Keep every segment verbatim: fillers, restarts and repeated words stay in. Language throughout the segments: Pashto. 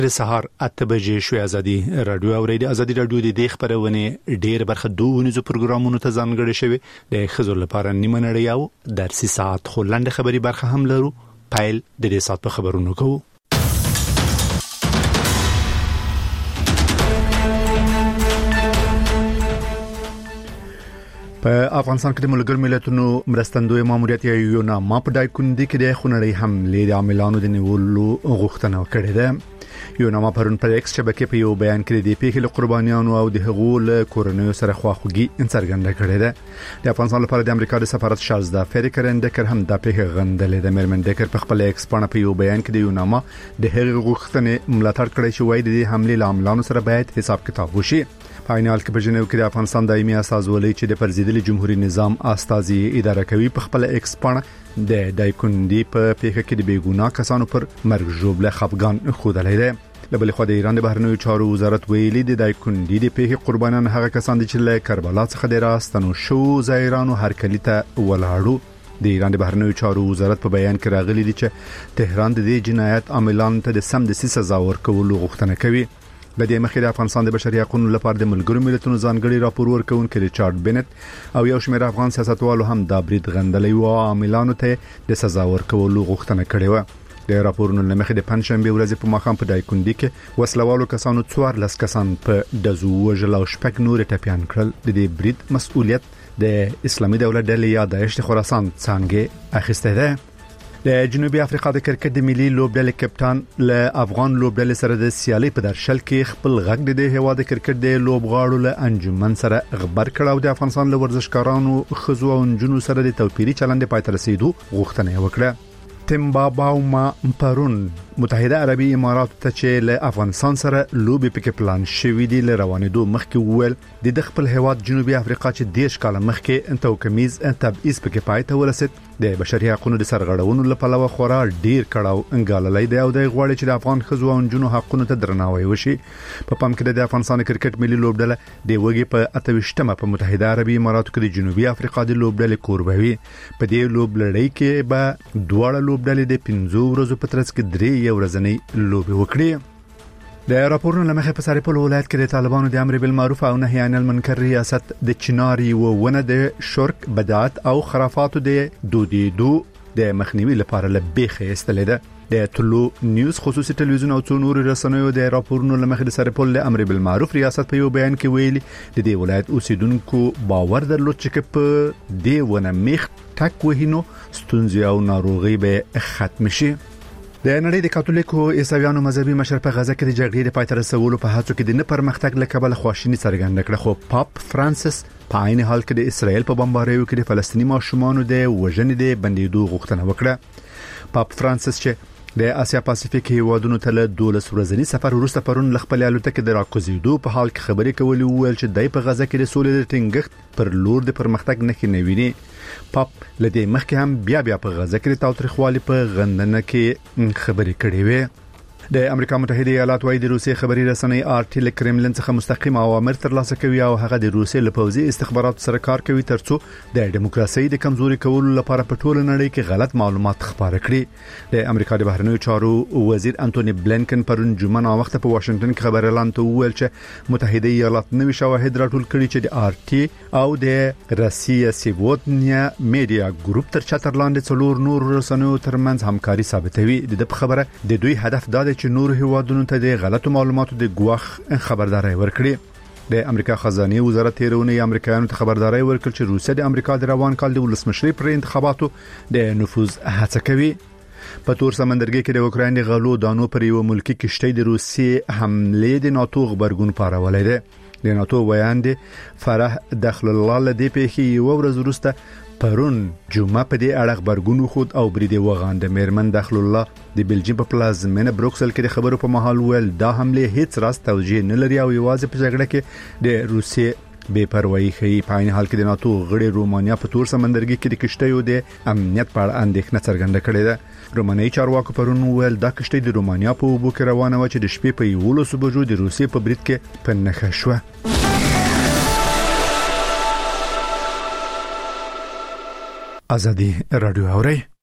د سهار اته بجې شوې. ازادي رادیو اوریدي. ازادي رادیو د دې خبرونه ډېر برخه دوه پروګرامونو ته ځانګړي شوی. د خزر لپاره نیمه نړۍ او درسي ساعت خو لاندې خبري برخه هم لرو. پایل د دې ساعت په خبرونو کوو. په افغانستان کې د ملګرو ملتونو مرستندوی ماموریت یو نه ما په دایکوندي کې د خونړی حملې د عاملانو د نیولو غوښتنه وکړه ده. یو نه ما پرون پر ایکس شبکې په یو بیان کې د پیښې له قربانیانو او د هغو له کورنیو سره خواخوږي څرګنده کړې ده. د افغانستان لپاره د امریکا د سفارت شازده فریکرن ډکر هم د پیښې غندلې ده. مېرمن ډکر په خپل ایکس باندې په یو بیان کې د یو نه ما د هغې غوښتنې ملاتړ کړی چې وایي د حملې له عاملانو سره باید حساب کتاب وشي. په عین حال کې په جنیو کې د افغانستان دایمي استازولۍ چې د پرزیدلي جمهوریت نظام استازي اداره کوي په خپل ایکس باندې د دایکوندي په پیښه کې د بیګونا کسانو پر مرګ ژوبله خفګان خودلې ده. لبل خو د ایران د بهرنیو چارو وزارت ویلي د دایکوندي د پیښې قربانیان هغه کسان دي چې له کربلا څخه د راستنو شو زایرانو هرکلی ته ولاړو. د ایران د بهرنیو چارو وزارت په بیان کې راغلي دي چې تهران د دې جنایت عاملانو ته د سم د سزا ورکولو غوښتنه کوي. د دې مخې د افغانستان د بشري حقوقو لپاره د ملګرو ملتونو ځانګړي راپور ورکونکي ریچارډ بنت او یو شمېر افغان سیاستوالو هم د برید غندلې او عاملانو ته د سزا ورکولو غوښتنه کړې و. د راپورونو لمخې د پنځشنبه ورځ په ماښام په دایکوندي کې وسلوالو کسانو څوارلس کسان په دزو وژل او شپږ نور ټپيان کړل. د دې برید مسؤلیت د اسلامي دولت ډلې یا د اشت خراسان څنګه اخیسته ده. د جنوبي افریقا د کرکټ د ملي لوبډلې کپټان له افغان لوبډلې سره د سیالي په درشل کې خپل غږ د هوا د کرکټ د لوبغاړو له انجمن سره خبر کړ او د افغانستان له ورزشکارانو خزو او جنونو سره د توپیري چلند پای ته رسیدو غوښتنه وکړه. تیمباباوما پرون متحده عربي امارات ته چې له افغانستان سره لوبي پکې پلان شوې دي له روانېدو مخکې وویل د خپل هیواد جنوبي افریقا چې دیش کال مخکې انتو کمیز تبعیض پکې پای ته ورسید د بشري حقوقو د سرغړونو لپاره خورا ډیر کړهو انګاللې دی او د غوړې چې د افغان خزو او جنونو حقوقو ته درناوی وشي. په پام کې د افغانستان کرکټ ملي لوبډله د وګي په اتوشتمه په متحده عربي اماراتو کې د جنوبي افریقا د لوبډلې کوربوي. په دې لوبلړۍ کې به دواړه لوبډلې د پنځو ورځو په ترڅ کې درې یو ورځنۍ لوبي وکړي. د راپورونو لمخې په سارپل ولایت کې د طالبانو د امر بالمعروف او نهي عن المنکر ریاست د چناري و ونه د شرک بدعت او خرافاتو د دودیدو د مخنیوي لپاره لبیخه استلې ده. د طلوع نیوز خصوصي ټلویزیون او څو نور رسنیو د راپورونو لمخې د سارپل د امر بالمعروف ریاست په یو بیان کې ویلي د دې ولایت اوسیدونکو باور درلود چې په دې ونه میخ ټک وهینو ستونزې او ناروغي به ختم شي. د نړۍ د کاتولیکو عیسویانو مذهبي مشر په غزه کې د جګړې د پای ته رسولو په هڅو کې د نه پرمختګ له کبله خواشیني څرګنده کړه. خو پاپ فرانسیس په عین حال کې د اسرائیل په بمباریو کې د فلسطیني ماشومانو د وژنې د بندیدو غوښتنه وکړه. پاپ فرانسیس چې د اسیا پاسفیک هیوادونو ته له دولس ورځنی سفر وروسته پرون خپل الوتکه د راکوزیدو په حال کې خبرې کولې وویل چې دای په غزه کې د سولې د ټینګښت پر لور د پرمختګ نه خنویني. پاپ لدې مخکې هم بیا بیا په غزه کې د تاوتریخوالي په غندنه کې خبرې کړې وې. د امریکا متحده ایالات وايي د روسي خبري رسنۍ آر ټي ل کرملین څخه مستقیم اوامر ترلاسه کوي او هغه د روسي لپوزي استخبارات سره کار کوي ترڅو د دیموکراسي د کمزوري کولو لپاره په ټوله نړۍ کې غلط معلومات خپاره کړي. د امریکا د بهرنیو چارو وزیر انټونی بلینکن پرون جمعه نا وخت په واشنگټن کې خبر اعلان ته وویل چې متحده ایالات نوي شواهد راټول کړي چې د آر ټي او د روسیې سیوودنیا میډیا ګروپ تر چتر لاندې څلور نور رسنیو ترمنځ همکاري ثابتوي. د خبره د دوی هدف دا چې نور هیوادونو ته د غلطو معلوماتو د ګواخ خبرداري ورکړي. د امریکا خزانه وزارت تیرونه امریکایانو ته خبرداري ورکړ چې روسیه د امریکا د روان کال د ولسمشری پر انتخاباتو د نفوذ هڅه کوي. په تور سمندرګي کې د اوکراین د غلو دانو پر یو ملکی کشتۍ د روسیې حمله د ناتو خبرګون پارولې ده. د ناتو ویاند فرح دخل الله لدی په یو ورځ وروسته پرون جمعه په دې اړه خبرګون خود او بریده وغاند. مېرمن دخل الله د بلجیم په پلازمینه بروکسل کې د خبرو په محل ویل دا حمله هیڅ راز توجیه نه لري او یوازې په جګړه کې د روسیې بے پروايي کوي. په عین حال کې د ناتو غړي رومانیا په تور سمندرګي کې د کشتیو د امنیت په اړه اندېښنه څرګنده کړې ده. رومانیایي چارواکو پرون ویل دا کشتۍ د رومانیا په اوبو کې روانه و چې د شپې په یولسو بجو د روسیې په برید کې په نښه شوه. ازادي رادیو اوري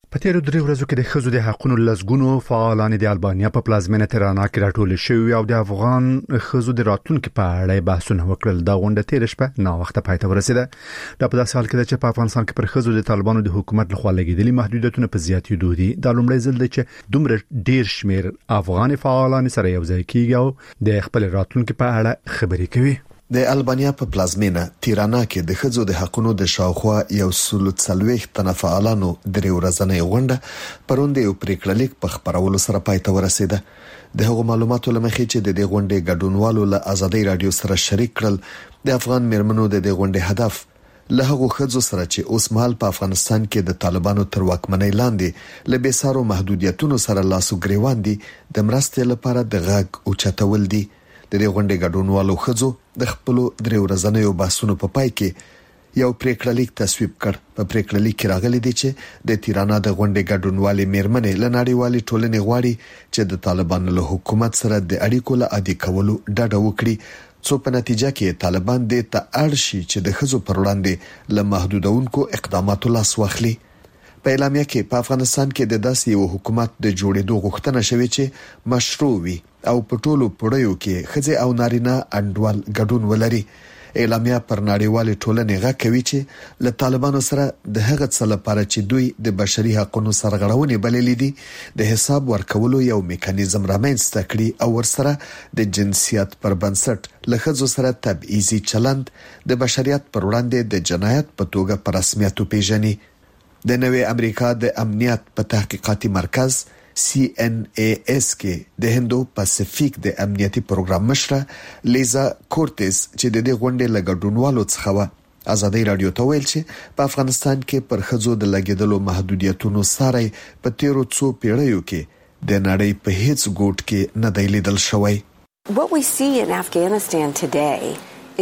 په تیرو درې ورځو کې د ښځو د حقوقو لزګونو فعالان د البانیا په پلازمینه تهران کې راټول شوي او د افغان ښځو د راتلونکو په اړه بحثونه وکړل. دا غونډه تیر شپه نا وخت پای ته ورسیده. دا په داسې حال کې ده چې په افغانستان کې پر ښځو د طالبانو د حکومت لخوا لګیدلي محدودیتونه په زیاتېدو دي. دا لومړی ځل دی چې دومره ډیر شمیر افغان فعالان سره یو ځای کېږي او د خپل راتلونکو په اړه خبرې کوي. د البانیا په پلازمینه تیرانا کې د ښځو د حقوقو د شاوخوا یو سل څلوېښت تنه فعالانو درې ورځنۍ غونډه پروند یو پریکړلیک په خبرولو سره پای ته ورسیده. د هغو معلوماتو لمخې چې د دې غونډې ګډونوالو له آزادۍ رادیو سره شریک کړل، د افغان میرمنو د دې غونډې هدف له هغو ښځو سره چې اوس مهال په افغانستان کې د طالبانو تر واکمنۍ لاندې له بیسارو محدودیتونو سره لاسو ګریوان دي د مرستې لپاره د غږ اوچتول دي. د دې غونډې ګډونوالو ښځو د خپل درې ورځنیو بحثونو په پای کې یو پریکړلیک تصویب کړ. په پریکړلیک کې راغلي دي چې د تیرانا د غونډې ګډونوالي میرمنې له نړیوالې ټولنې غواړي چې د طالبانو له حکومت سره د اړیکو له عادي کولو ډډه وکړي، څو په نتیجه کې طالبان د تاړشي چې د ښځو پر وړاندې له محدودونکو اقداماتو لاس واخلي. په اعلامیه کې په افغانستان کې د داسې یو حکومت د جوړېدو غوښتنه شوې چې مشروع وي او په ټولو پړیو کې ښځې او نارینه انډول ګډون ولري. اعلامیه پر نړیوالې ټولنې غږ کوي چې له طالبانو سره د هغه څه لپاره چې دوی د بشري حقوقو سرغړونې بللې دي د حساب ورکولو یو میکانیزم رامنځته کړي او ورسره د جنسیت پر بنسټ له ښځو سره تبعیضي چلند د بشریت پر وړاندې د جنایت په توګه په رسمیت پیژني. د نوې امریکا د امنیت په تحقیقاتي مرکز سی ان ای اس کې د هندو پاسفیک د امنیتي پروګرام مشره لیزا کورتز چې د دې غونډې لګډونوالو څخه و آزادۍ رادیو ته ویل چې په افغانستان کې پر ښځو د لګیدلو محدودیتونو سره په تیرو څو پیړیو کې د نړۍ په هیڅ ګوټ کې نه دی لیدل شوی. What we see in Afghanistan today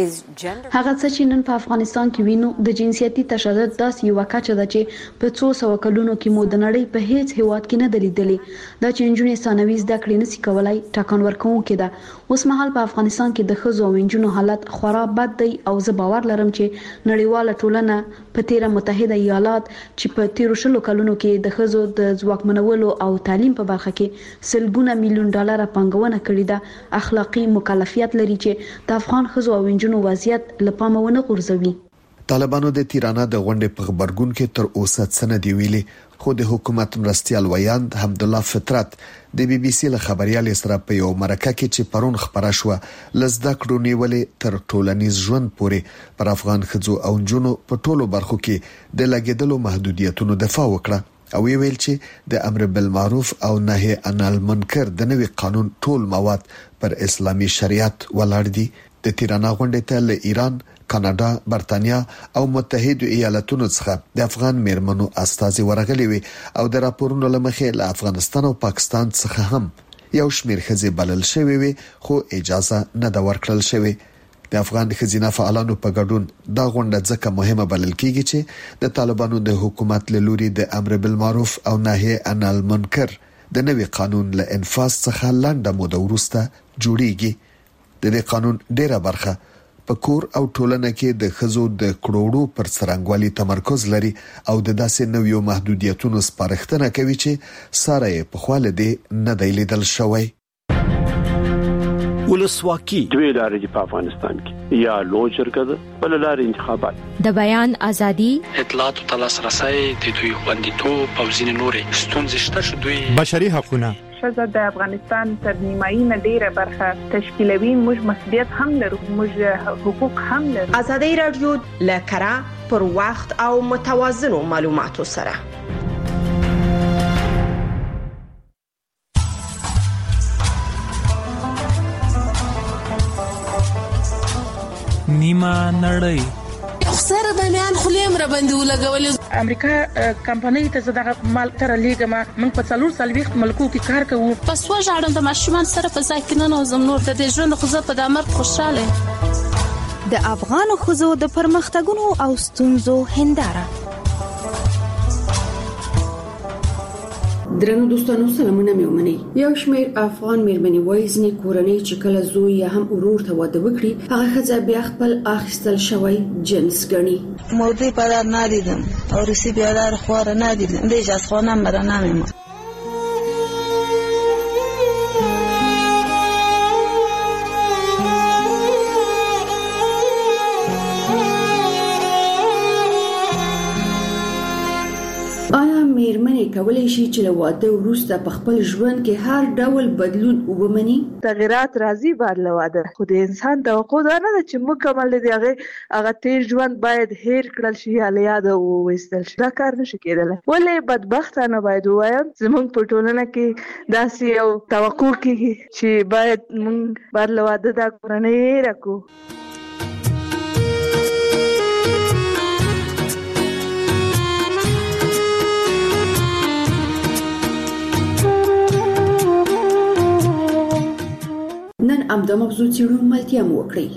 هغه څه چې نن په افغانستان کې وینو د جنسیتي تشدد داسې یو کچه ده چې په څو سو کلونو کې مو د نړۍ په هیڅ هیواد کې نه دلیدلې. دا چې نجونې ثانوي زده کړې نشي کولای ټاکن ورکوونکې ده. اوس مهال په افغانستان کې د ښځو او نجونو حالت خورا بد دی او زه باور لرم چې نړیواله ټولنه په تیره متحده ایالات چې په تیرو شلو کلونو کې د ښځو د ځواکمنولو او تعلیم په برخه کې سلګونه میلیون ډالر پانګونه کړې ده، اخلاقی مکلفیت لري چې د افغان ښځو او نو وضعیت لپاره ونه غورځوي. طالبانو د تیرانا د غونډې په خبرګون کې تر اوسه څه دی ویلي، خو د حکومت مرستيال ویاند حمد الله فطرت د بي بي سي له خبريال سره په یو مرکه کې چې پرون خبره شو لزده کړو نیولې تر ټولنیز ژوند پورې پر افغان ښځو او نجونو په ټولو برخو کې د لګیدلو محدودیتونو دفاع وکړه او ویل چې د امر بالمعروف او نهي عن المنکر د نوي قانون ټول مواد پر اسلامي شریعت ولاړ دي. د تیرانا غونډې ته له ایران، کاناډا، برتانیا او متحده ایالاتونو څخه د افغان میرمنو استازي ورغلي وي او د راپورونو لمخې له افغانستان او پاکستان څخه هم یو شمېر ښځې بلل شوی وي خو اجازه نه دا ورکړل شوی. د افغان ښځینه فعالانو په ګډون دا غونډه ځکه مهمه بلل کیږي چې د طالبانو د حکومت له لوري د امر بالمعروف او نهي عن المنکر د نوي قانون له انفاذ څخه لنډه موده وروسته جوړیږي. د دې قانون ډیره برخه په کور او ټولنه کې د ښځو د کړوړو پر څرنګوالي تمرکز لري او د داسې نویو محدودیتونو سپارښتنه کوي چې ساره په خواله دي نه دی لیدل شوی. ولسواکي دوی لارې په افغانستان کې یا لوی شرکت بل لارې انتخابات د بیان ازادي، اطلاعات او تلاسرسي د دوی خوندیتوب او ځینې نورې ستونزې شته چې دوی بشري حقوقونه شزه د افغانستان تر نیمایي نه ډیره برخه تشکیلوي. موږ مسؤلیت هم لرو، موږ حقوق هم لرو. آزادۍ رادیو لکرا پر وخت او متوازنو معلوماتو سره نیمه نړۍ سره د میان خلیم را باندې ولګولې. امریکا کمپنۍ ته زداغه مال تر لیګما موږ په څلور سالويخت ملکو کې کار کوو. پس وژاړم د ماشومان سره په ځای کې نه نوزم نور د ژوند خو زه په دمر خوشاله. د افغان ښځو د پرمختګونو او ستونزو هنداره درنو دوستانو سلامونه مې ومني. یو شمېر افغان مېرمنې وایي ځینې کورنۍ چې کله زوی یا هم ورور ته واده وکړي هغه ښځه بیا خپل اخیستل شوی جنس ګڼي. موضوع پدر ندیدم عروسی بیادر خواره ندیدم دیج از خانم برا نمیمون. مېرمنې کولای شي چې له واده وروسته په خپل ژوند کې هر ډول بدلون ومني؟ تغیرات راځي بعد له واده، خو د انسان توقع دا نه ده چې مکمل دی هغه هغه تیر ژوند باید هیر کړل شي یا له یاده وویستل شي. دا کار نشي کېدلی. ولې بدبختانه باید ووایم زموږ په ټولنه کې داسې یو توقع کېږي چې باید موږ بعد له واده دا کورنۍ هیره کړو. نن امدا موضوع څېړو ملتیا مو وکړئ.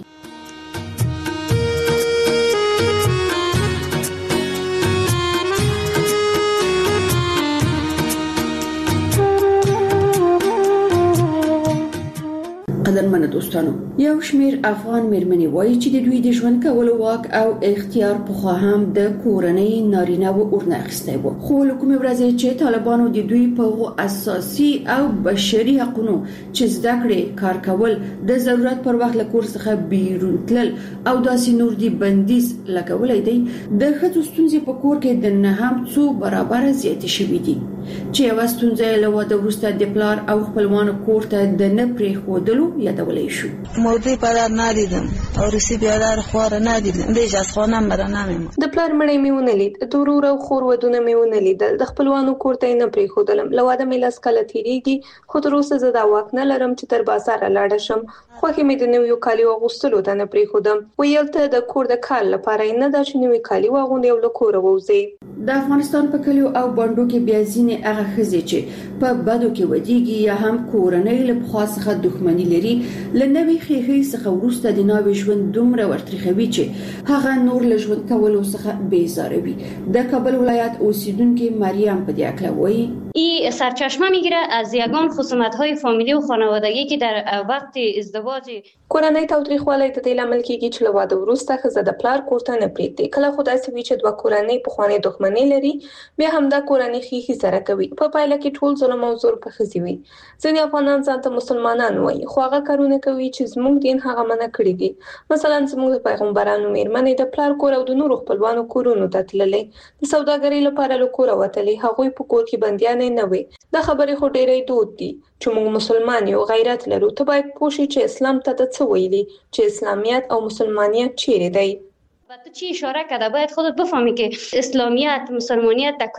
قدرمنو دوستانو، یو شمېر افغان مېرمنې وایي چې د دوی د ژوند کولو واک او اختیار پخوا هم د کورنۍ نارینه و ورنه اخیستی و، خو له کومې ورځې چې طالبانو د دوی په اساسي او بشري حقونو چې زده کړې، کار کول، د ضرورت پر وخت له کور څخه بیرون تلل او داسې نور دي بندیز لګولی دی، د ښځو ستونزې په کور کې د نه هم څو برابره زیاتې شوي دي چې یوه ستونزه له واده وروسته د پلار او خپلوانو کور ته د نه پرېښودلو یادولی شو. موضوع پدر ندیدم عروسی بیادر خواره ندیدم دیج از خانم برا نمیمون. د پلار مړی مې ونه لید، د ورور او خور ودونه مې ونه لیدل، د خپلوانو کور ته نه پرېښودلم. له واده مې لس کاله تېرېږي، خو تر اوسه زه دا واک نه لرم چې تر بازاره لاړه شم. خوښې مې د نویو کالیو اغوستلو ته نه پرېښودم. ویل ته د کور د کار لپاره نه دا چې نوي کالي واغوندې او له کوره ووځې. د افغانستان په کلیو او بانډو کې بیا ځینې هغه ښځې چې په بدو کې ودیږي یا هم کورنۍ له پخوا څخه دښمني لري، له نوې ښېښې څخه وروسته د ناوې ژوند دومره ورتریخوي چې هغه نور له ژوند کولو څخه بیزاره وي. د کابل ولایت اوسیدونکې مریم په دې اړه وایي: این سرچشمه میگیره از یگان خصومت‌های فامیلی و خانوادگی که در وقت ازدواج کورنۍ تاوتریخوالی د دې لامل کېږي چې له واده وروسته ښځه د پلار کور ته نه پرېږدي. کله خو داسې وي چې دوه کورنۍ پخوانۍ دښمنۍ لري، بیا هم دا کورنۍ ښیښې سره کوي. په پایله کې ټول ظلم او زور په ښځې وي. ځینې افغانان ځان ته مسلمانان وایي، خو هغه کارونه کوي چې زموږ دین هغه منع کړي دي. مثلا زموږ د پیغمبرانو مېرمنې د پلار کور او د نورو خپلوانو کورونو ته تللې، د سوداګرۍ لپاره له کوره وتلې، هغوی په کور کې بندیانې نه وي. دا خبرې خو ډېرې دود دي چې موږ مسلمان یو، غیرت لرو. ته باید پوه شې چې اسلام ته د څه ویلي، چې اسلامیت او مسلمانیت چیرې دی. و تو چی اشاره کرده باید خودت بفهمی که اسلامیت مسلمانیت در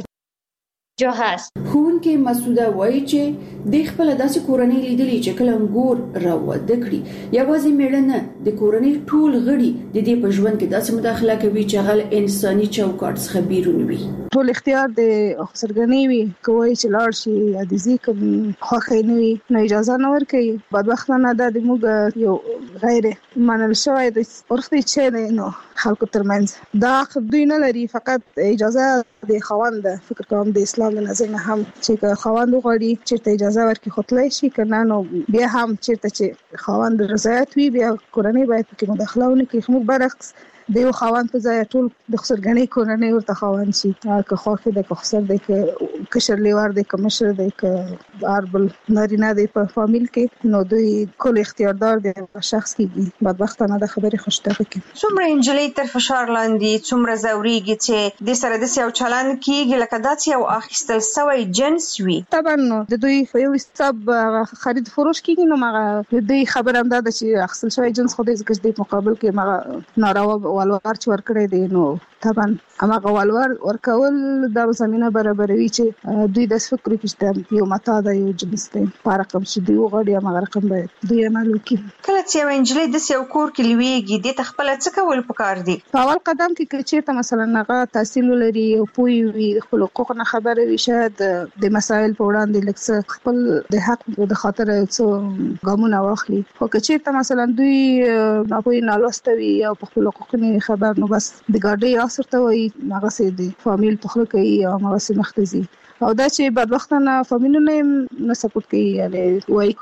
کجا هست. ښوونکې مسعوده وایي چې د خپل داسې کورنۍ لیدلې چې کله انګور راوده کړي، یوازې میړه نه، د کورنۍ ټول غړي د دې په ژوند کې داسې مداخله کوي چې هغه انساني چوکاټ څخه بیرون وي. ټول اختیار د سرګرنۍ وي، کوي چې لاړ شي یا د ځي کوم خوښه نه وي نو اجازه نه ورکوي. بدبختانه دا د موږ یو غیر منل شوی د ورختي چې نو خلکو ترمنځ دا دوی نه لري، فقط اجازه د خاوند فکر کوم د اسلام نظر نه هم چې خاوند غواړي چې ته اجازه ورکړي خپلای شي کنه نو بیا هم چې ته چې خاوند رضایت وي بیا کورنۍ باید پکې مداخله ونه کړي. خو برعکس د یو خاوند په ځای ټول د خسرګنۍ کورنۍ ورته خاوند شي، که خوښ دی که خسر دی که کشر لیوار دی که مشر دی که اربل نارینه دی په فامیل کې نو دوی کل اختیاردار دی شخص کېږي. بدبختانه د خبرې خوشتغه کوي. څومره انجلۍ تر فشار لاندې څومره زوريږي چې د سره د یو چلن کېږي لکه داسې یو اخیستل سوی جنس وي. طبعا نو د دوی په یو حساب خرید فروش کېږي نو مغه د دوی خبر هم ده چې اخیستل سوی جنس خو د ځکه د مقابل کې مغه ناروا والوار چې ورکړی دی نو طبعا هغه والوار ورکول د زمينه برابروي چې دوی د فکر کې یو متا د یو جنس دی په رقم چې دی وغړي هغه رقم باید دوی عمل وکړي. کله چې یو انجلۍ د یو کور کې لویږي د تخپل څه کول پکار دي؟ په اول قدم کې چې ته مثلا هغه تحصیل لري او پوي وي خپل حقوق نه خبره وي شاید د مسایل په وړاندې لکه خپل د حق د خاطر څو ګامونه واخلي. خو چې ته مثلا دوی ناپوهي نالوستوي او په خپل حقوق نه خبر نو بس د ګاډي اثر ته وي هغه سي د فامیل په خله کوي او هغه سي مختزي او دا چې بدبختانه فامیلونه نه سپورټ کوي یعنی وایي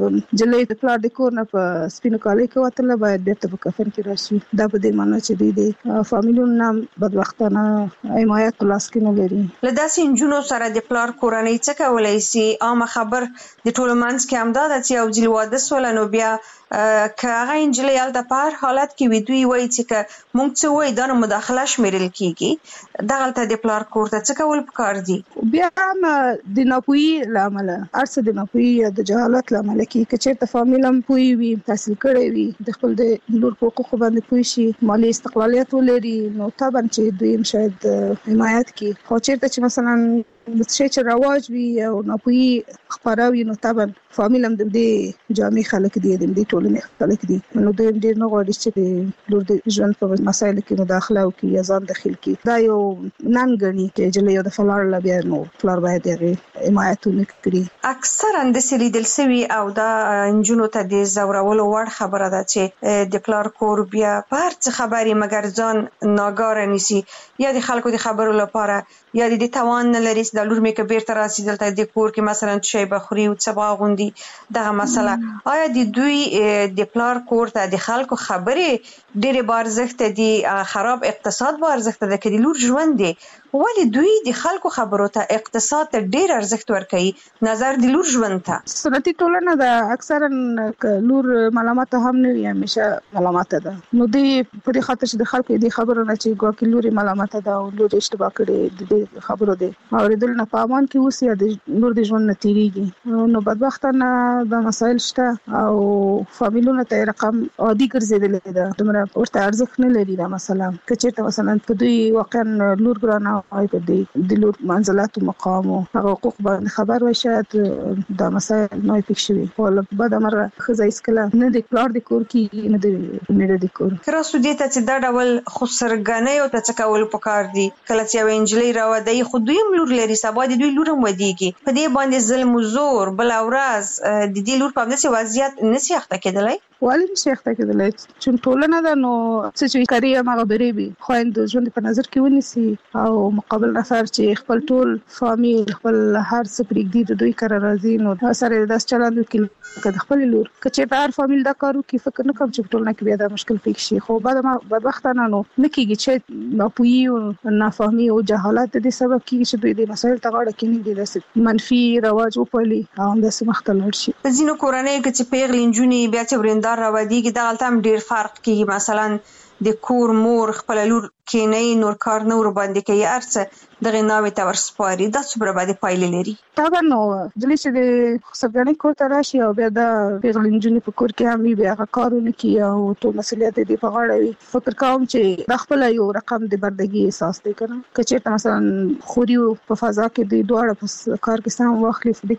جلې د پلار د کور نه په سپینو کالي کې وتله باید بیرته په کفن کې راشي. دا په دې معنی چې دوی د فامیلونو بدبختانه حمایت په لاس کې نه لري. له داسې نجونو سره د پلار کورنۍ څه کولی شي؟ عامه خبر د ټولو منځ کې همدا ده چې یو ځل واده سوله نو بیا که هغه نجلۍ هلته په هر حالت کې وي دوی وایي چې که موږ څه وایي دا نو مداخله شمیرل کېږي. دغلته د پلار کور ته څه کول پکار دي؟ بیا هم د ناپوهي له امله هر څه د ناپوهي یا د جهالت له امله کېږي. که چېرته فامیل هم پوه وي، تحصیل کړی وي، د خپل د لور په حقوقو باندې پوه شي، مالي استقلالیت ولري، نو طبعا چې دوی هم شاید حمایت کړي. خو چېرته چې مثلا د شي چې رواج وي او ناپوهي خپره وي نو طبعا فامیل هم د دې جامع خلک دي، د دې ټولنې خلک دي، نو دوی هم ډېر نه غواړي چې د لور د ژوند په مسایلو کې مداخله وکړي یا ځان دخیل کړي. دا یو نن ګڼي چې جلۍ یو د فلار لا بیا نو فلار باید یې حمایت وکړي. اکثرا د لیدل سوي او دا نجونو ته د زورولو وړ خبره ده چې د پلار کور بیا په هر څه خبري مګر ځان ناګاره نیسي، یا د خلکو د خبرو لپاره یا د توان نه لري د لور مې که بیرته راسي دلته د کور کې مثلا شی بخوري او څه باغوندي دغه مسله. آیا د دوی د پلار کور ته د خلکو خبرې ډېرې با ارزښته دي، خراب اقتصاد با ارزښته ده که د لور ژوند دی؟ ولې دوی د خلکو خبرو ته اقتصاد ته ډېر ارزښت ورکوي نظر د لور ژوند ته؟ سنتي ټولنه ده اکثرا لور ملامته هم نه وي، همیشه ملامته ده. نو دوی په دې خاطر چې د خلکو دې خبرو نه چې ګواکې لور ملامته ده او لور اشتباه کړې د دې خبرو دی اورېدل نه په امان کې اوسي یا د لور د ژوند نه تېرېږي. نو بدبختانه دا مسایل شته او فامیلونو ته رقم عادي ګرځېدلې ده، دومره ورته ارزښت نه لري دا مسله. که چېرته مثلا په دوی واقعا لور ګرانه وای په دې د لور منزلت او مقام او حقوق باندې خبر وای شاید دا مسایل نه پېښ شي. او بعد امر خزای اسکله نه د پلار د کور کې نه د نه د کور کراسو دې ته چې دا ډول خسرګنۍ او ته څه کول پکار دي. کله چې یو انجلۍ راوړي خو دوی هم لور لري، سبا د دوی لور هم ودیږي، په دې باندې ظلم او زور بل اورز د دې لور په داسې وضعیت نشي اخته کېدلی. ولې نشي اخته کېدلی چې ټولنه ده نو څه چې کوي هغه بری وي، خویند ژوند په نظر کې ونیسي او مقابل نفر چې خپل ټول فامیل خپل هر څه پرېږدي د دوی کار راځي نو سره داس چلند وکړي که د خپل لور که چې هر فامیل دا کارو کې فکر نه کوم چې ټولنه کې بیا دا مشکل پېښ شي. خو بعد ما بدبختانه نو نه کېږي چې ناپوهي او نافهمي او جهالت د سبب کېږي چې دوی د مسایل ته غاړه کېنږدي، داسې منفي رواج وپالي او همداسې مخته لاړ شي. په ځینو کورنیو کې چې پیغلې نجونې بیا چې ورېندار راودیږي دغلته هم ډېر فرق کېږي. مثلا د کور مور خپل لور کینې نور کار نه ور باندې کوي، ارڅه دغه ناوې ته ورسپاري. دا څومره باندې پایلې لري؟ طبعا نو جلې چې د خسرګنۍ کور ته راشي او بیا د پیغلې نجونې په کور کې هم وي بیا هغه کارونه کوي او ټول مسؤلیت دې په غاړه وي. فکر کوم چې د خپل یو رقم د بردګي احساس دی کنه که چېرته مثلا خوري په فضا کې د دواړه په کار کې سم واخلي د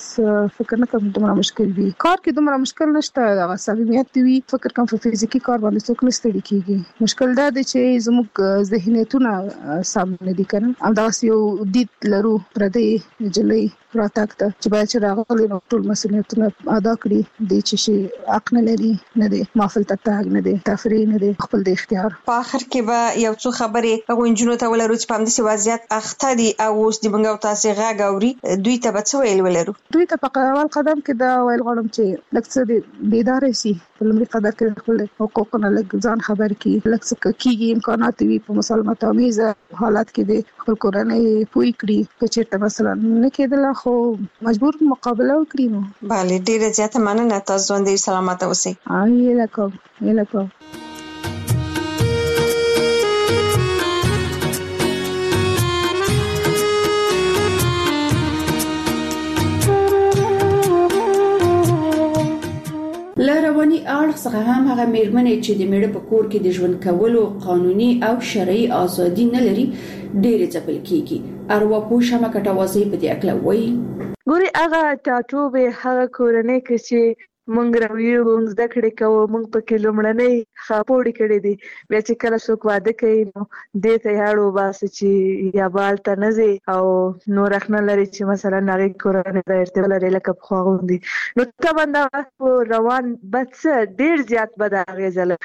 کې فکر نه کوم دومره مشکل وي. کار کې دومره مشکل نشته، هغه صمیمیت وي. فکر کوم په فزیکی کار باندې څوک نه ستړي کېږي. مشکل دا دی چې زموږ ذهنیتونه سم نه دي کنه. هم دا یو دید لرو پردې جلې راتګ ته چې باید چې راغلي نو ټول مسؤلیتونه ادا کړي. د چې شي حق نه لري، نه دی مافل تتاګ، نه دی تفریح، نه دی خپل د اختیار. په اخر کې به یو څو خبرې هغو نجونو ته ولرو چې په همداسې وضعیت اخته دي او اوس د موږ او تاسې غږ اوري، دوی ته به څه ویل ولرو؟ دوی ته په اول قدم کې دا ویل غواړم چې لږ څه بیداره شي، په لومړي قدر کې خپل حقوقونه لږ ځان خبر کړي، لږ څه کېږي امکانات وي په مسالمت آمیزه حالت کې د خپل کورنۍ پوه کړي. که چېرته مثلا نه کېدله خو مجبور مقابله وکړي. نو بله ډېره زیاته مننه، تاسو ژوندۍ سلامته اوسئ. هیله کوم هیله کوم. له رواني اړخ څخه هم هغه میرمنې چې د میړه په کور کې د ژوند کولو قانوني او شرعي ازادي نه لري ډېر ځپل کیږي. ارواپوه شمه کټوازی په دې اړه وایي. ګوري هغه ټاټوبه هغه کورنۍ کې چې مونږ راویو مونږ زده کړې کوو مونږ پکې لومړنۍ خاپوړې کړې دي بیا چې کله څوک واده کوي نو دې ته یې اړ وباسي چې یا بال ته نه ځي او نور حق نه لري چې مثلا هغې کورنۍ ته ارتباط لري لکه پخوا غوندې نو طبعا دا روان بد څه ډېر زیات بد اغېزه لري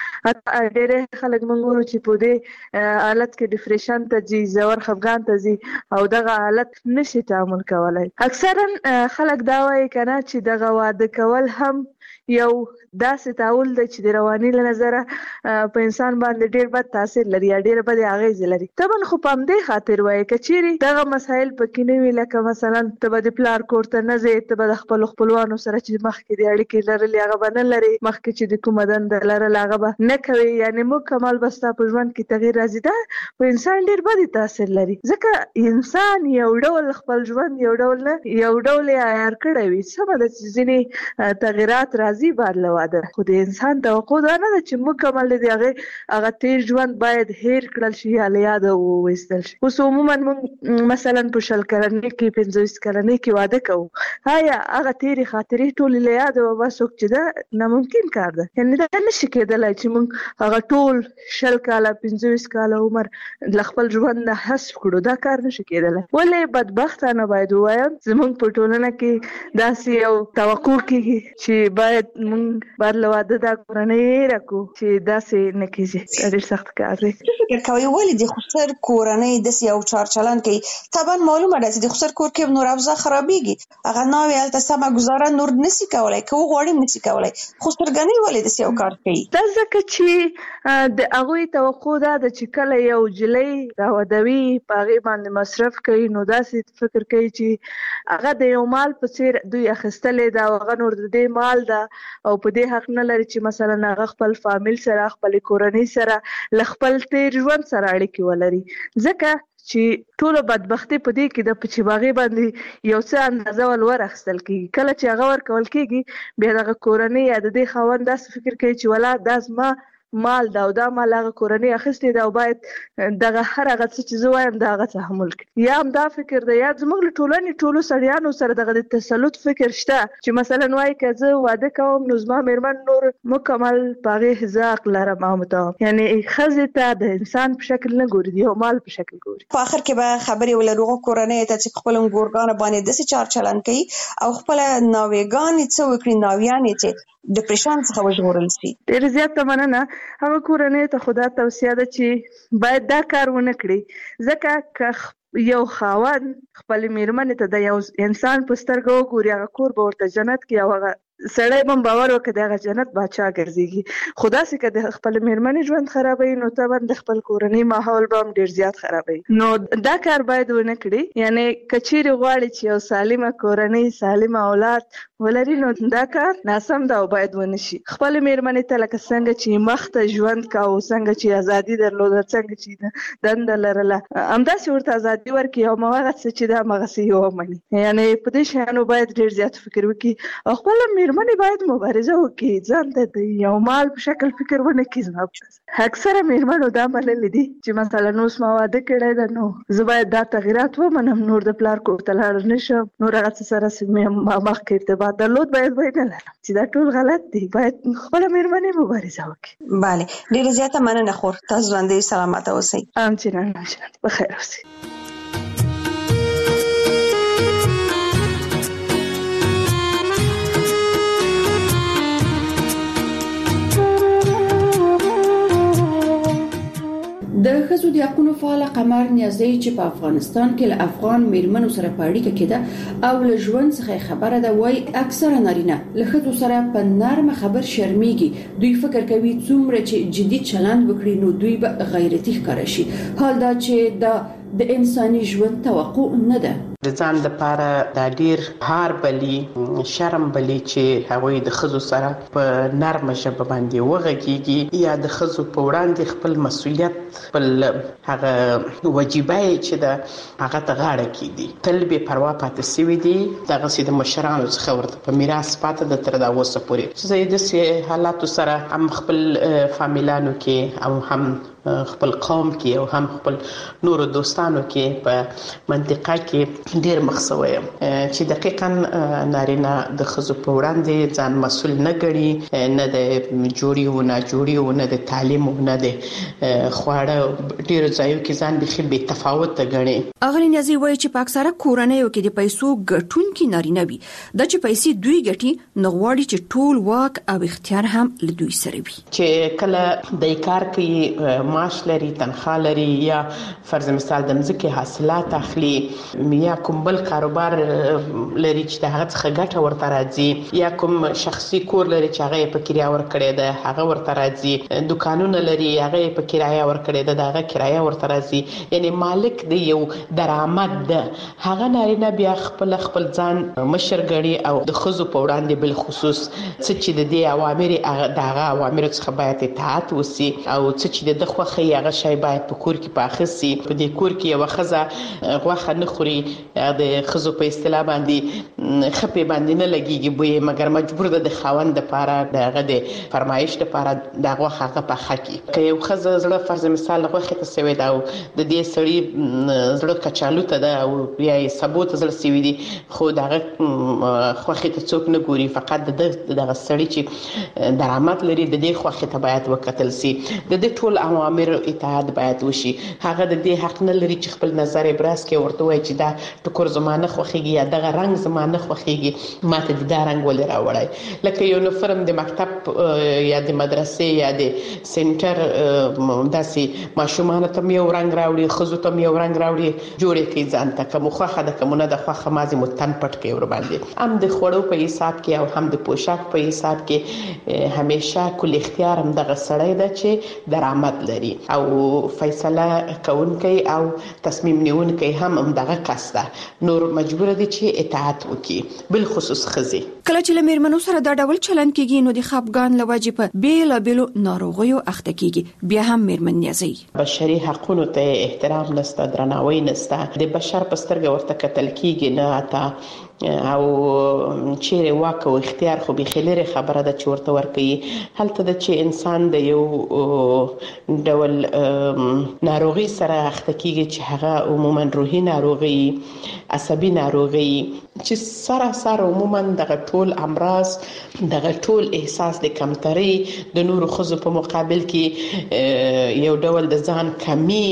ډېری خلک مونږ ګورو چې په دې حالت کې ډپریشن ته ځي ژور خفګان ته ځي او دغه حالت نشي تعامل کولی اکثرا خلک دا وایي که نه چې دغه واده کول هم یو داسې تعامل دی چې د رواني له نظره په انسان باندې ډېر بد تاثیر لري یا ډېره بدې اغېزې لري طبعا خو په همدې خاطر وایي که چیرې دغه مسایل پکې نه وي لکه مثلا ته به د پلار کور ته نه ځې ته به د خپلو خپلوانو سره چې مخکې د اړیکې لرلې هغه به نه لرې مخکې چې د کومه دنده لرله هغه به نه کوې یعنې مکمل به ستا په ژوند کې تغییر راځي دا په انسان ډېر بدې تاثیر لري ځکه انسان یو ډول خپل ژوند یو ډول نه یو ډول یې عیار کړی وي سمه ده چې ځینې تغیرات راځي بعد له واده خو د انسان توقع دا نه ده چې مکمل د هغې هغه تیر ژوند باید هیر کړل شي یا له یاده وویستل شي اوس عموما موږ مثلا په شل کلنۍ کې پنځه ویشت کلنۍ کې واده کوو آیا هغه تیرې خاطرې ټولې له یاده وباسو چې دا ناممکن کار ده یعنې دا نشي کېدلی چې موږ هغه ټول شل کاله پنځه ویشت کاله عمر له خپل ژوند نه حذف کړو دا کار نشي کېدلی ولې بدبختانه باید ووایم زموږ په ټولنه کې داسې یو توقع کېږي چې باید موږ بعد له واده دا کورنۍ هېره کړو چې داسې نه کېږي دا ډېر سخت کار دی فکر کوئ ولې د خسر کورنۍ داسې یو چارچلن کوي طبعا معلومه ده چې د خسر کور کې نور اوضاع خرابېږي هغه ناوې هلته سمه ګزاره نور نشي کولی که وغواړي هم نشي کولی خسرګنۍ ولې داسې یو کار کوي دا ځکه چې د هغوی توقع دا ده چې کله یو نجلۍ راودوي په هغې باندې مصرف کوي نو داسې فکر کوي چې هغه د یو مال په څېر دوی اخیستلی ده او هغه نور د دې مال ده او په دې حق نه لري چې مثلا هغه خپل فامیل سره خپل کورنۍ سره له خپل تیر ژوند سره اړیکې ولري ځکه چې ټولو بدبختي په دې کې ده چې په هغې باندې یو څه اندازه ول ور اخیستل کېږي کله چې هغه ورکول کېږي بیا دغه کورنۍ یا د دې خاوند داسې فکر کوي چې ولا دا زما مال دا او دا مال هغه کورنۍ اخیستی ده او باید دغه هر هغه څه چې زه وایم د هغه تحمل کړي یا هم دا فکر دی یا زموږ له ټولنې ټولو سړیانو سره دغه د تسلط فکر شته چې مثلا وایي که زه واده کوم نو زما مېرمن نور مکمل په هغې زه حق لرم او متوم یعنې ښځې ته د انسان په شکل نه ګوري د یو مال په شکل ګوري په آخر کې به خبرې ولرو کورنۍ ته چې خپلو ګورګانو باندې داسې چار چلن کوي او خپله ناوېګانې څه وکړي ناویانې چې ډپریشن څخه وژغورل شي ډېر زیاته مننه هغه کورنۍ ته خو دا توصیه ده چې باید دا کار ونه کړي ځکه که یو خاوند خپلې مېرمنې ته د یو انسان په سترګه وګوري هغه کور به ورته جنت کړي او هغه سړی به هم باور وکړي د هغه جنت باچا ګرځېږي خو داسې که د خپلې مېرمنې ژوند خرابوي نو طبعا د خپل کورنۍ ماحول به هم ډېر زیات خرابوي نو دا کار باید ونه کړي یعنې که چیرې غواړي چې یو سالمه کورنۍ سالمه اولاد ولري نو دا کار ناسم ده او باید ونه شي خپلې مېرمنې ته لکه څنګه چې مخته ژوند کوو څنګه چې ازادي درلوده څنګه چې دنده لرله همداسې ورته ازادي ورکړي او هماغه څه چې ده هماغسې یې ومني یعنې په دې شیانو باید ډېر زیات فکر وکړي او خپله مېرمنې باید مبارزه وکړي ځان ته د یو مال په شکل فکر ونه کړي زما اکثره مېرمنو دا منلي دي چې مثلا اوس ما واده کړی ده نو زه باید دا تغیرات ومنم نور د پلار کور ته لاړ نه شم نور هغه څه سره مخکې ارتباط درلود باید باید نه لرم چې دا ټول غلط دي باید خپله مېرمنې مبارزه وکړي بله ډېره زیاته مننه خور تاسو ژوندۍ سلامته اوسئ همچنان همچنان بخیر اوسئ د ښځو د حقوقو فعال قمر نیازی چې په افغانستان کې له افغان میرمنو سره په اړیکه کې ده او له ژوند څخه خبره ده وای اکثره نارینه له ښځو سره په نرمه خبر شرمېږي دوی فکر کوي څومره چې جدي چلند وکړي نو دوی به غیرتي ښکاره شي حال دا چې دا د انساني ژوند توقع نه ده د ځان لپاره دا ډیر هار بلی شرم بلی چې هغوی د ښځو سره په نرمه ژبه باندې وغږیږي یا د ښځو په وړاندې خپل مسؤلیت خپل هغه وجیبه چې ده هغه ته غاړه کیږي تل بې پروا پاتې سوي دي دغسې د مشرانو څخه ورته په میراث پاته ده تر دا اوسه پورې چې زه یې داسې حالاتو سره هم خپل فامیلانو کې او هم خپل قوم کې او هم خپل نور دوستانو کې په منطقه کې ډیر مخسوي چې دقیقاً نارینه د خزو په وړاندې ځان مسؤل نه ګڼي، نه د جوړي او نه جوړي او نه د تعلیم او نه د خواړه ډیر ځایو کې ځان به به تفاوت ګڼي. اغلی نیازی وایي چې په اکثره کورنیو کې د پیسو ګټونکي نارینه وي، د چې پیسې دوی ګټي نو غواړي چې ټول واک او اختیار هم له دوی سره وي. چې کله د کار کوي، معاش لري، تنخواه لري، یا فرض مثال د مځکې حاصلات اخلي، یا کوم بل کاروبار لري چې د هغه څخه ګټه ورته راځي، یا کوم شخصي کور لري چې هغه په کرایه ورکړی ده هغه ورته راځي، دکانونه لري هغه په کرایه ورکړی ده هغه کرایه ورته راځي، یعنی مالک دی یو درآمد ده. هغه نارینه بیا خپل خپل ځان مشر ګڼي او د خزو په وړاندې بل خصوص څه چې د دې اوامر دغه اوامر څخه باید اطاعت وسی او څه چې د خوخه هغه شی باید په کور کې پاخسي. په دې کور کې یو خزه غوخه نه خوري، د خزو په اصطلاح باندې خپې باندې نه لګيږي بوې، مګر مجبور ده د خاوند لپاره دغه د فرمایش لپاره د غوخه هغه په حقي که یو خزه زړه فرض مثال غوخه ته سوي دا د دې سړي زړه کچالو ته ده او یا سبوت زړه سوي دي، خو دغه خوخه ته څوک نه ګوري، فقط د دغه سړي چې درآمد لري د دې خوخه ته باید وکتل سي، د دې ټول اوامر اطاعت باید وشي. هغه د دې حق نه لري چې خپل نظر ابراز کوي، ورته وایي چې دا ټکور زمانه خوخيږي یا دغه رنگ زمانه خوخيږي، ماته د دا رنگ ولې راوړای. لکه یونیفورم د مکتب یا د مدرسې یا د سنټر داسې ماشومان ته یو رنگ راوړي، خزو ته یو رنگ راوړي، جوړې کوي ځان ته کوم خوخه د کومه د خوخه مازی متن پټ کوي ور باندې. هم د خوړو په حساب کې او هم د پوشاک په حساب کې همیشه کل اختیار هم دغه سړی ده چې درآمد لري او فیصله کوونکی او تصمیم نیونکی هم هم دغه کس ده، نور مجبور دي چې اطاعت وکړي، بل خصوص خزي. کله چې لمرمنو سره دا ډول چلن کیږي نو د خپګان لوجه په بیل بیل ناروغیو اخته کیږي. بیا هم مرمن نیازي بشري حقوقو ته احترام نسته، درناوی نسته، د بشر په سترګه ورته کتل کیږي نه اتا او چیرې واک او اختیار خو به خلره خبره ده چې ورته ورکي. هلته د چې انسان د یو ډول ناروغي سره اخته کیږي چې هغه عموما روحي ناروغي، عصبي ناروغي، چې سره سره عموما دغه ټول امراض، دغه ټول احساس د کمتري د نورو خزو په مقابل کې یو ډول د ځان کمی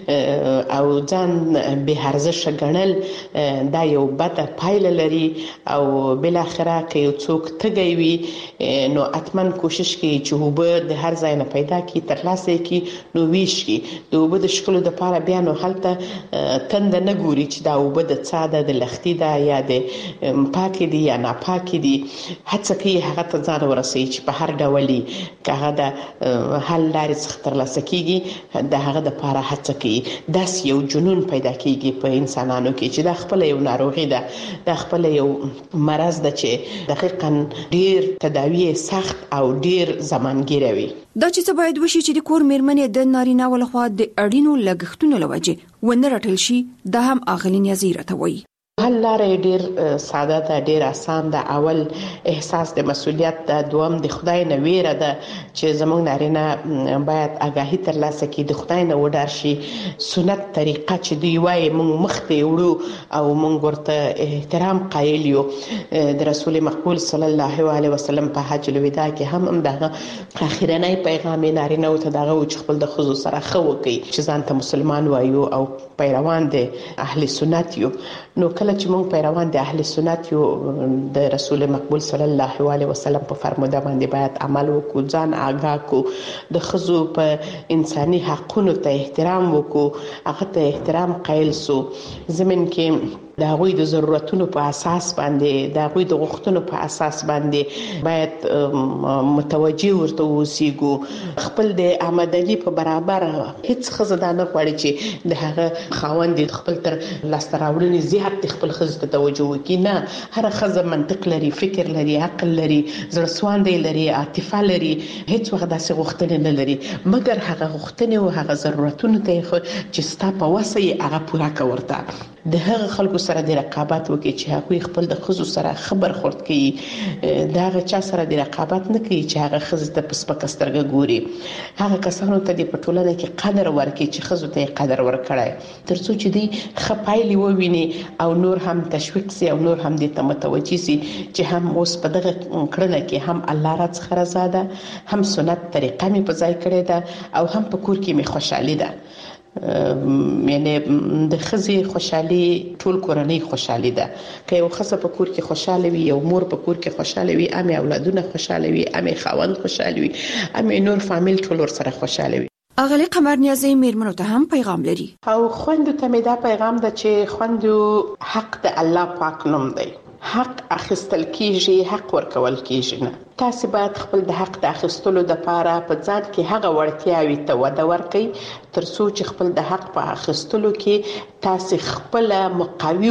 او ځان به ارزښت ګڼل دا یو بد پایله لري. او بل اخره کې یو څوک تګي وي نو اتمن کوشش کوي چې وبه د هر ځای نه پیدا کی ترلاسه کی نو ویش کی د وبه د شکل د لپاره بیا نو هلته تند نه ګوري چې دا وبه د څاده د لختي دا یا د پاکي دي یا نه پاکي دي، هڅه کوي هغه ته ځان ورسوي چې په هر ډولي کغه د حل لارې څخه ترلاسه کیږي، د هغه د لپاره هڅه کوي. داس یو جنون پیدا کیږي په انسانانو کې چې دا خپل یو ناروغي ده، دا خپل یو مرض ده چې دقیقاً ډیر تداوی سخت او ډیر زمانګیره وي. دا چې څه باید وشي چې د کور میرمنې د نارینه ولخوا د اړینو لګښتونو لوجه ونه رټل شي، دا هم اغلی نیازی راته وایي. حل لارې ډیر ساده ده، ډیر آسان ده. اول احساس د مسؤلیت ده، دوم د خدای نه ویره ده چې زموږ نارینه باید آگاهی ترلاسه کړي، د خدای نه وډار شي. سنت طریقه چې دی وایي موږ مخته وړو او موږ ورته احترام قایل یو. د رسول مقبول صلی الله علیه وسلم په حج الوداع کې هم هم دغه اخیرنۍ پیغام نارینه او ته دغه چې خپل د خزو سره خو کوي چې ځان ته مسلمان وایو او پیروان دي اهل سنت یو. نو کله چې موږ پیروان د اهل سنت یو د رسول مقبول صلی الله علیه وسلم په فرموده باندې باید عمل وکړو، ځان آگاه کو، د خزو په انساني حقونو ته احترام وکړو، هغه ته احترام قایل سو، زمين کې د هغوی د ضرورتونو په اساس باندې، د هغوی د غوښتنو په اساس باندې باید متوجه ورته اوسېږو. خپل د آمدنی په برابر هیڅ خزه دا نه غواړي چې د هغه خاوند خپل تر لاسته راوړنې زیات خپل خزه ته توجه وکړي. نه، هر خزه منطق لري، فکر لري، عقل لري، زړه سواندی لري، عاطفه لري، هیڅ وخت داسې غوښتنې نه لري، مګر هغه غوښتنې او هغه ضرورتونه ته چې ستا په وسه یې هغه پوره کړه ورته. د هغه خلکو سره د رقابت وکړي چې هغه خپل د خزو سره خبر خورد کړي، دا هغه چا سره د رقابت نه کوي چې هغه خزه ته پس پکسترګه ګوري. هغه کسانو ته د پټولنه کې قدر ورکړي چې خزو ته قدر ورکړي، ترڅو چې دی خپایلی وویني او نور هم تشویق سي او نور هم د تمتوجي سي چې هم اوس په دغه کړنه کې هم الله را څخه رضا ده، هم سنت طریقه می په ځای کړی ده او هم په کور کې می خوشحالي ده. یعنی د خزي خوشحالي ټول کورنۍ خوشحالي ده. که یو خزه په کور کې خوشاله وي، یو مور په کور کې خوشاله وي، امي اولادونه خوشاله وي، امي خاوند خوشاله وي، امي نور فامیل ټول ور سره خوشاله وي. اغلی قمر نیازی میرمنو ته هم پیغام لري او خوندو ته می دا پیغام ده چې خوندو حق د الله پاک نوم دی، حق اخیستل کیږي، حق ورکول کیږي نه. تاسو باید خپل د حق د اخیستلو د پاره په ځان کې هغه وړتیاوي ته وده ورکړئ ترڅو چې خپل د حق په اخیستلو کې تاسو خپل مقاوي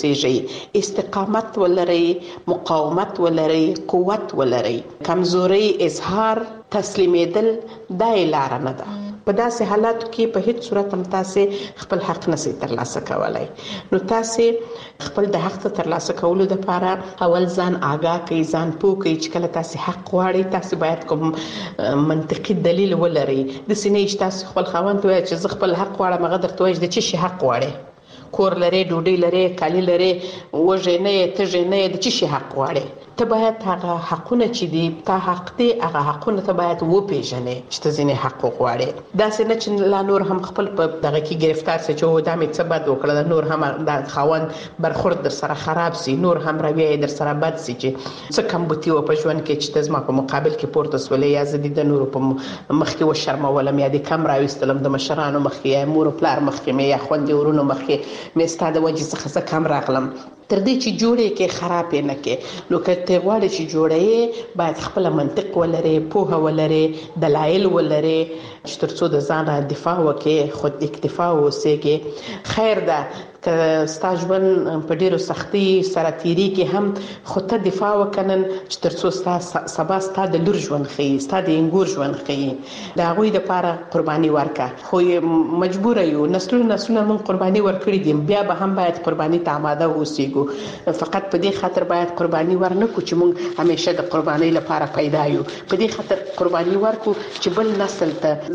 اوسئ، استقامت ولرئ، مقاومت ولرئ، قوت ولرئ. کمزوري اظهار تسلیمیدل دا لار نه ده. په داسې حالاتو کې په هیڅ صورت هم تاسو خپل حق نشئ ترلاسه کولای. نو تاسو خپل د حق ترلاسه کولو لپاره اول ځان آگاه کړئ، ځان پوه کړئ چې کله تاسو حق غواړئ تاسو باید کوم منطقي دلیل ولرئ. د سینې تاسو خپل خاوند وایي چې زه خپل حق غواړم، هغه درته وایي د چی حق غواړي، کور لري، ډوډۍ لري، کالی لري، وژه نه ته نه د چی حق غواړي. ته باید هغه حقونه چې دی تا حق دی هغه حقونه ته باید و پیژنې چې ته ځینې حق غواړې. دا څنګه چې لا نور هم خپل په دغه کې گرفتار شي چې دا مې څه بد وکړل، نور هم د خاوند برخورد در سره خراب سي، نور هم رویه در سره بد سي چې څه کم بوتي او په ژوند کې چې د زما په مقابل کې پورته سولې یا زدي د نور په مخ کې و شرمولم یا د کم راوستلم د مشرانو مخ کې یا مور پلار مخ کې مې یا خوندې ورونو مخ کې مې ستاده وجه څخه څه کم راغلم. تر دې چې جوړې کې خراب نه کې. نو کته غواړي چې جوړې باید خپل منطق ولري، پوهه ولري، دلایل ولري چې ترڅو د ځان دفاع وکړي، خود اکتفا وسیږي. خیر ده که ستاجون په ډیرو سختي سره تیری کې هم خود ته دفاع وکنن چې ترڅو ستا سبا ستا د لور ژوند خي، ستا د انګور ژوند خي. دا غوي د پاره قرباني ورکا، خو مجبور یو نسلونه نسلونه مون قرباني ورکړي دي، بیا به هم باید قرباني ته آماده اوسېګو. فقط په دې خاطر باید قرباني ورنکو چې مونږ همیشه د قرباني لپاره پیدا یو. په دې خاطر قرباني ورکو چې بل نسل ته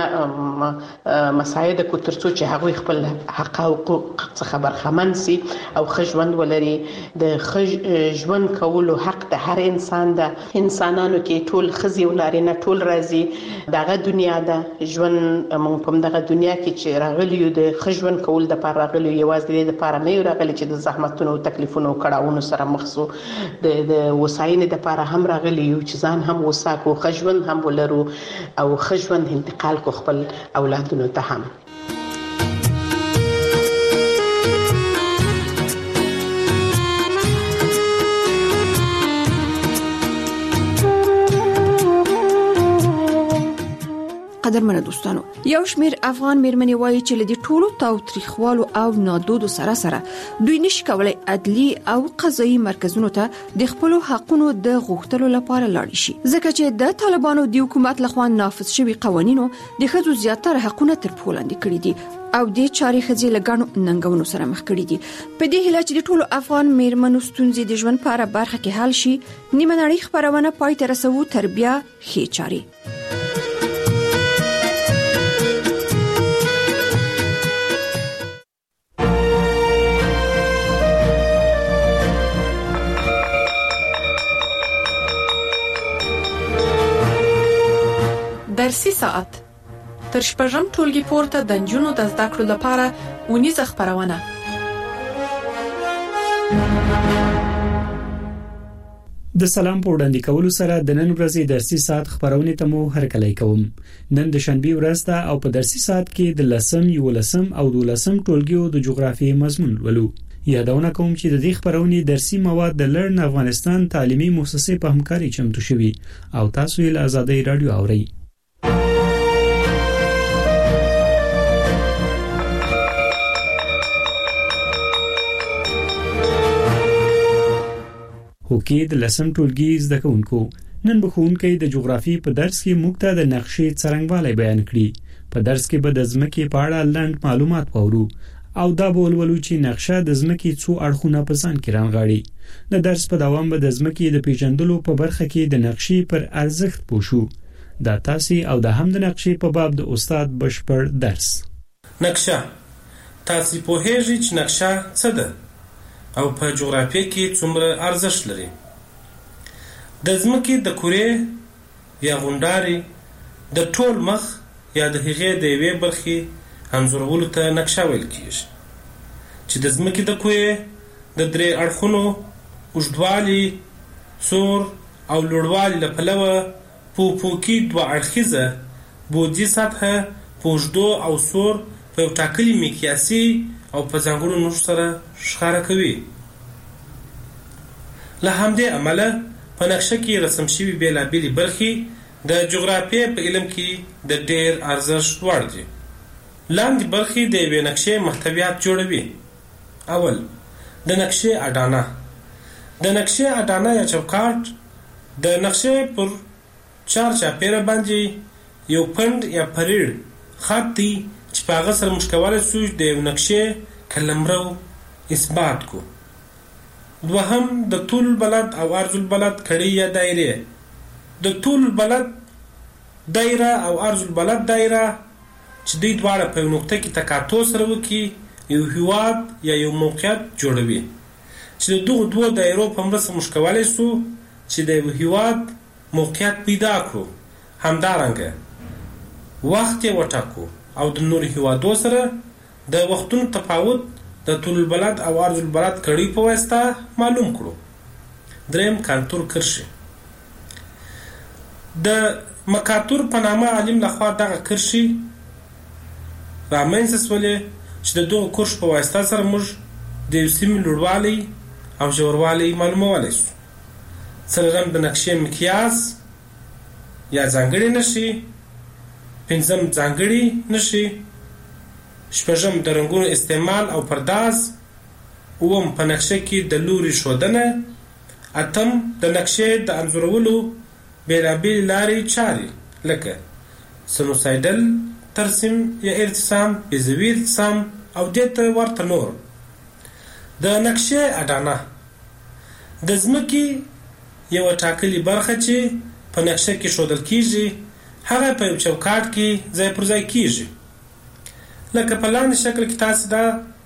زمينه مساعده کو ترڅو چې هغه خپل حق او حقوق څخه برخمن سي او ښه ژوند ولري. د ښه ژوند کولو حق د هر انسان ده. انسانانو کې ټول ښځې او نارینه ټول راځي. دغه دنیا ده ژوند موږ په دغه دنیا کې چې راغلي یو د ښه ژوند کول د پاره راغلي یو، یوازې د پاره نه یو راغلي چې د زحمتونو او تکلیفونو او کړهونو سره مخ سو، د د وساینې د پاره هم راغلي یو چې ځان هم وساکو، ښه ژوند هم ولرو او ښه ژوند انتقال کو خپل اولادونو ته هم. قدرمنه دوستانو، یو شمیر افغان میرمنې وایي چې لدی ټولو تاوتریخوالو او نادودو سره سره دوی نشي کولای عدلی او قضایي مرکزونو ته د خپل حقونو د غوښتلو لپاره لاړ شي، ځکه چې د طالبانو د حکومت لخوا نافذ شوی قوانینو د ښځو زیاتره حقونه تر پښو لاندې کړي دي او د چاري ښځې لګانو ننګونو سره مخ کړي دي. په دې هیله چې د ټولو افغان میرمنو ستونزې د ژوند په اړه برخه کې حل شي، نیمه نړۍ خبرونه پای ته رسوو تر بیا ښې چاري. درسي ساعت تر شپږم ټولګي پورته د نجونو د زده کړو لپاره اونیزه خبرونه. د سلام په وړاندې کولو سره د نن ورځې درسي ساعت خبرونه ته مو هرکلی کوم. نن د شنبه ورځ ده او په درسي ساعت کې د لسم، یولسم او دولسم ټولګیو د جغرافیې مضمون ولو. یادونه کوم چې د دې خبرونې درسي مواد د لرن افغانستان تعلیمي مؤسسې په همکاري چمتو شوي او تاسو یې له آزادۍ رادیو اورئ. هوکې د لسم ټولګي زده کوونکو نن به ښوونکی د جغرافي په درس کې موږ ته د نقشې څرنګوالی بیان کړي. په درس کې به د ځمکې په اړه لنډ معلومات واورو او دا به ولولو چې نقشه د ځمکې څو اړخونه په ځان کې رانغاړي. د درس په دوام به د ځمکې د پیژندلو په برخه کې د نقشې پر ارزښت پوښو. دا تاسو او د هم د نقشې په باب د استاد بشپړ درس. نقشه تاسو په هیڅ چې نقشه څه ده او په جغرافیه کې څومره ارزښت لري. د ځمکې د کورې یا غونډاري د ټول مخ یا د هغې د یوې برخې انځورولو ته نقشه ویل کیږي چې د ځمکې د کورې د درې اړخونو اوږدوالي، سور او لوړوالي له پلوه په پوکي دوه اړخیزه بودي سطحه په اوږدو او سور په یو ټاکلي مقیاسي او په ځانګړو نښو سره ښکاره کوي. له همدې امله په نقشه کې رسم شوي بېلابېلې برخې د جغرافیې په علم کې د ډېر ارزښت وړ دي. لاندې برخې د یوې نقشې محتویات جوړوي. اول، د نقشې اډانه. د نقشې اډانه یا چوکاټ د نقشې پر چار چاپیره باندې یو پند یا پریړ خط دی چې په هغه سره موږ کولی شو د یو نقشې قلمرو اثبات کو. دوهم، د طول البلد او عرض البلد کړۍ یا دایره. د طول البلد دایره او عرض البلد دایره چې دوی دواړه په یو نقطه کې تقاطع سره وکړي یو هیواد یا یو موقعیت جوړوي چې د دغو دوو دایرو په مرسته موږ کولی شو چې د یو هیواد موقعیت پیدا کړو. همدارنګه وخت یې وټاکو او د نورو هیوادو سره د وختونو تفاوت د طول البلد او عرض البلد کړۍ په واسطه معلوم کړو. دریم، کانتور کرښې. د مکاتور په نامه عالم لخوا دغه کرښې رامنځته شولې چې د دغو کرښو په واسطه سره موږ د یو سیمې لوړوالی او ژوروالی معلومولی شو. څلورم، د نقشې مقیاس یا ځانګړې نښې. پنځم، ځانګړې نښې. شپږم، د رنګونو استعمال او پرداز. اووم، په نقشه کې د لوري ښودنه. اتم، د نقشې د انځورولو بېلابېلې لارې چارې لکه سنوسایډل ترسیم یا ارتسام، بیضوي ارتسام او دې ته ورته نور. د نقشې اډانه د ځمکې یوه ټاکلې برخه چې په نقشه کې ښودل کیږي هغه په یو چوکاټ کې ځای پر ځای کیږي. لکه په لاندې شکل کې تاسو دا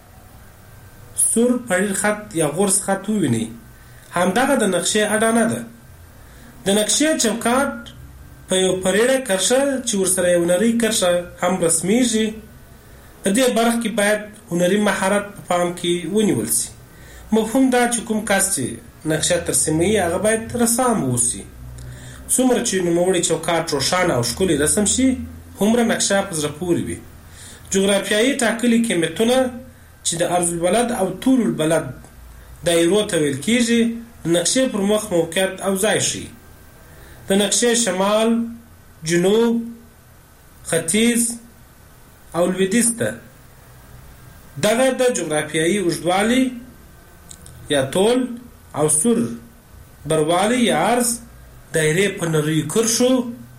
سور پړیر خط یا غورس خط ووینئ. همدغه د نقشې اډانه ده. د نقشې چوکاټ په یو پریړه کرښه چې ورسره یو نرۍ کرښه هم رسمیږي. په دې برخه کې باید هنري مهارت په پام کې ونیول شي. مفهوم دا چې کوم کس چې نقشه ترسیموي هغه باید رسام واوسي. څومره چې نوموړی چوکاټ روښانه او ښکلی رسم شي هومره نقشه په زړه پورې وي. جغرافیایي ټاکلي قیمتونه چې د عرض البلد او طول البلد دایرو ته ویل کیږي د نقشې پر مخ موقعیت او ځای ښیي. د نقشې شمال، جنوب، ختیځ او لویدیځ ته دغه د جغرافیایي اوږدوالي یا طول او سور بروالی یا عرض دایرې په نریو کرښو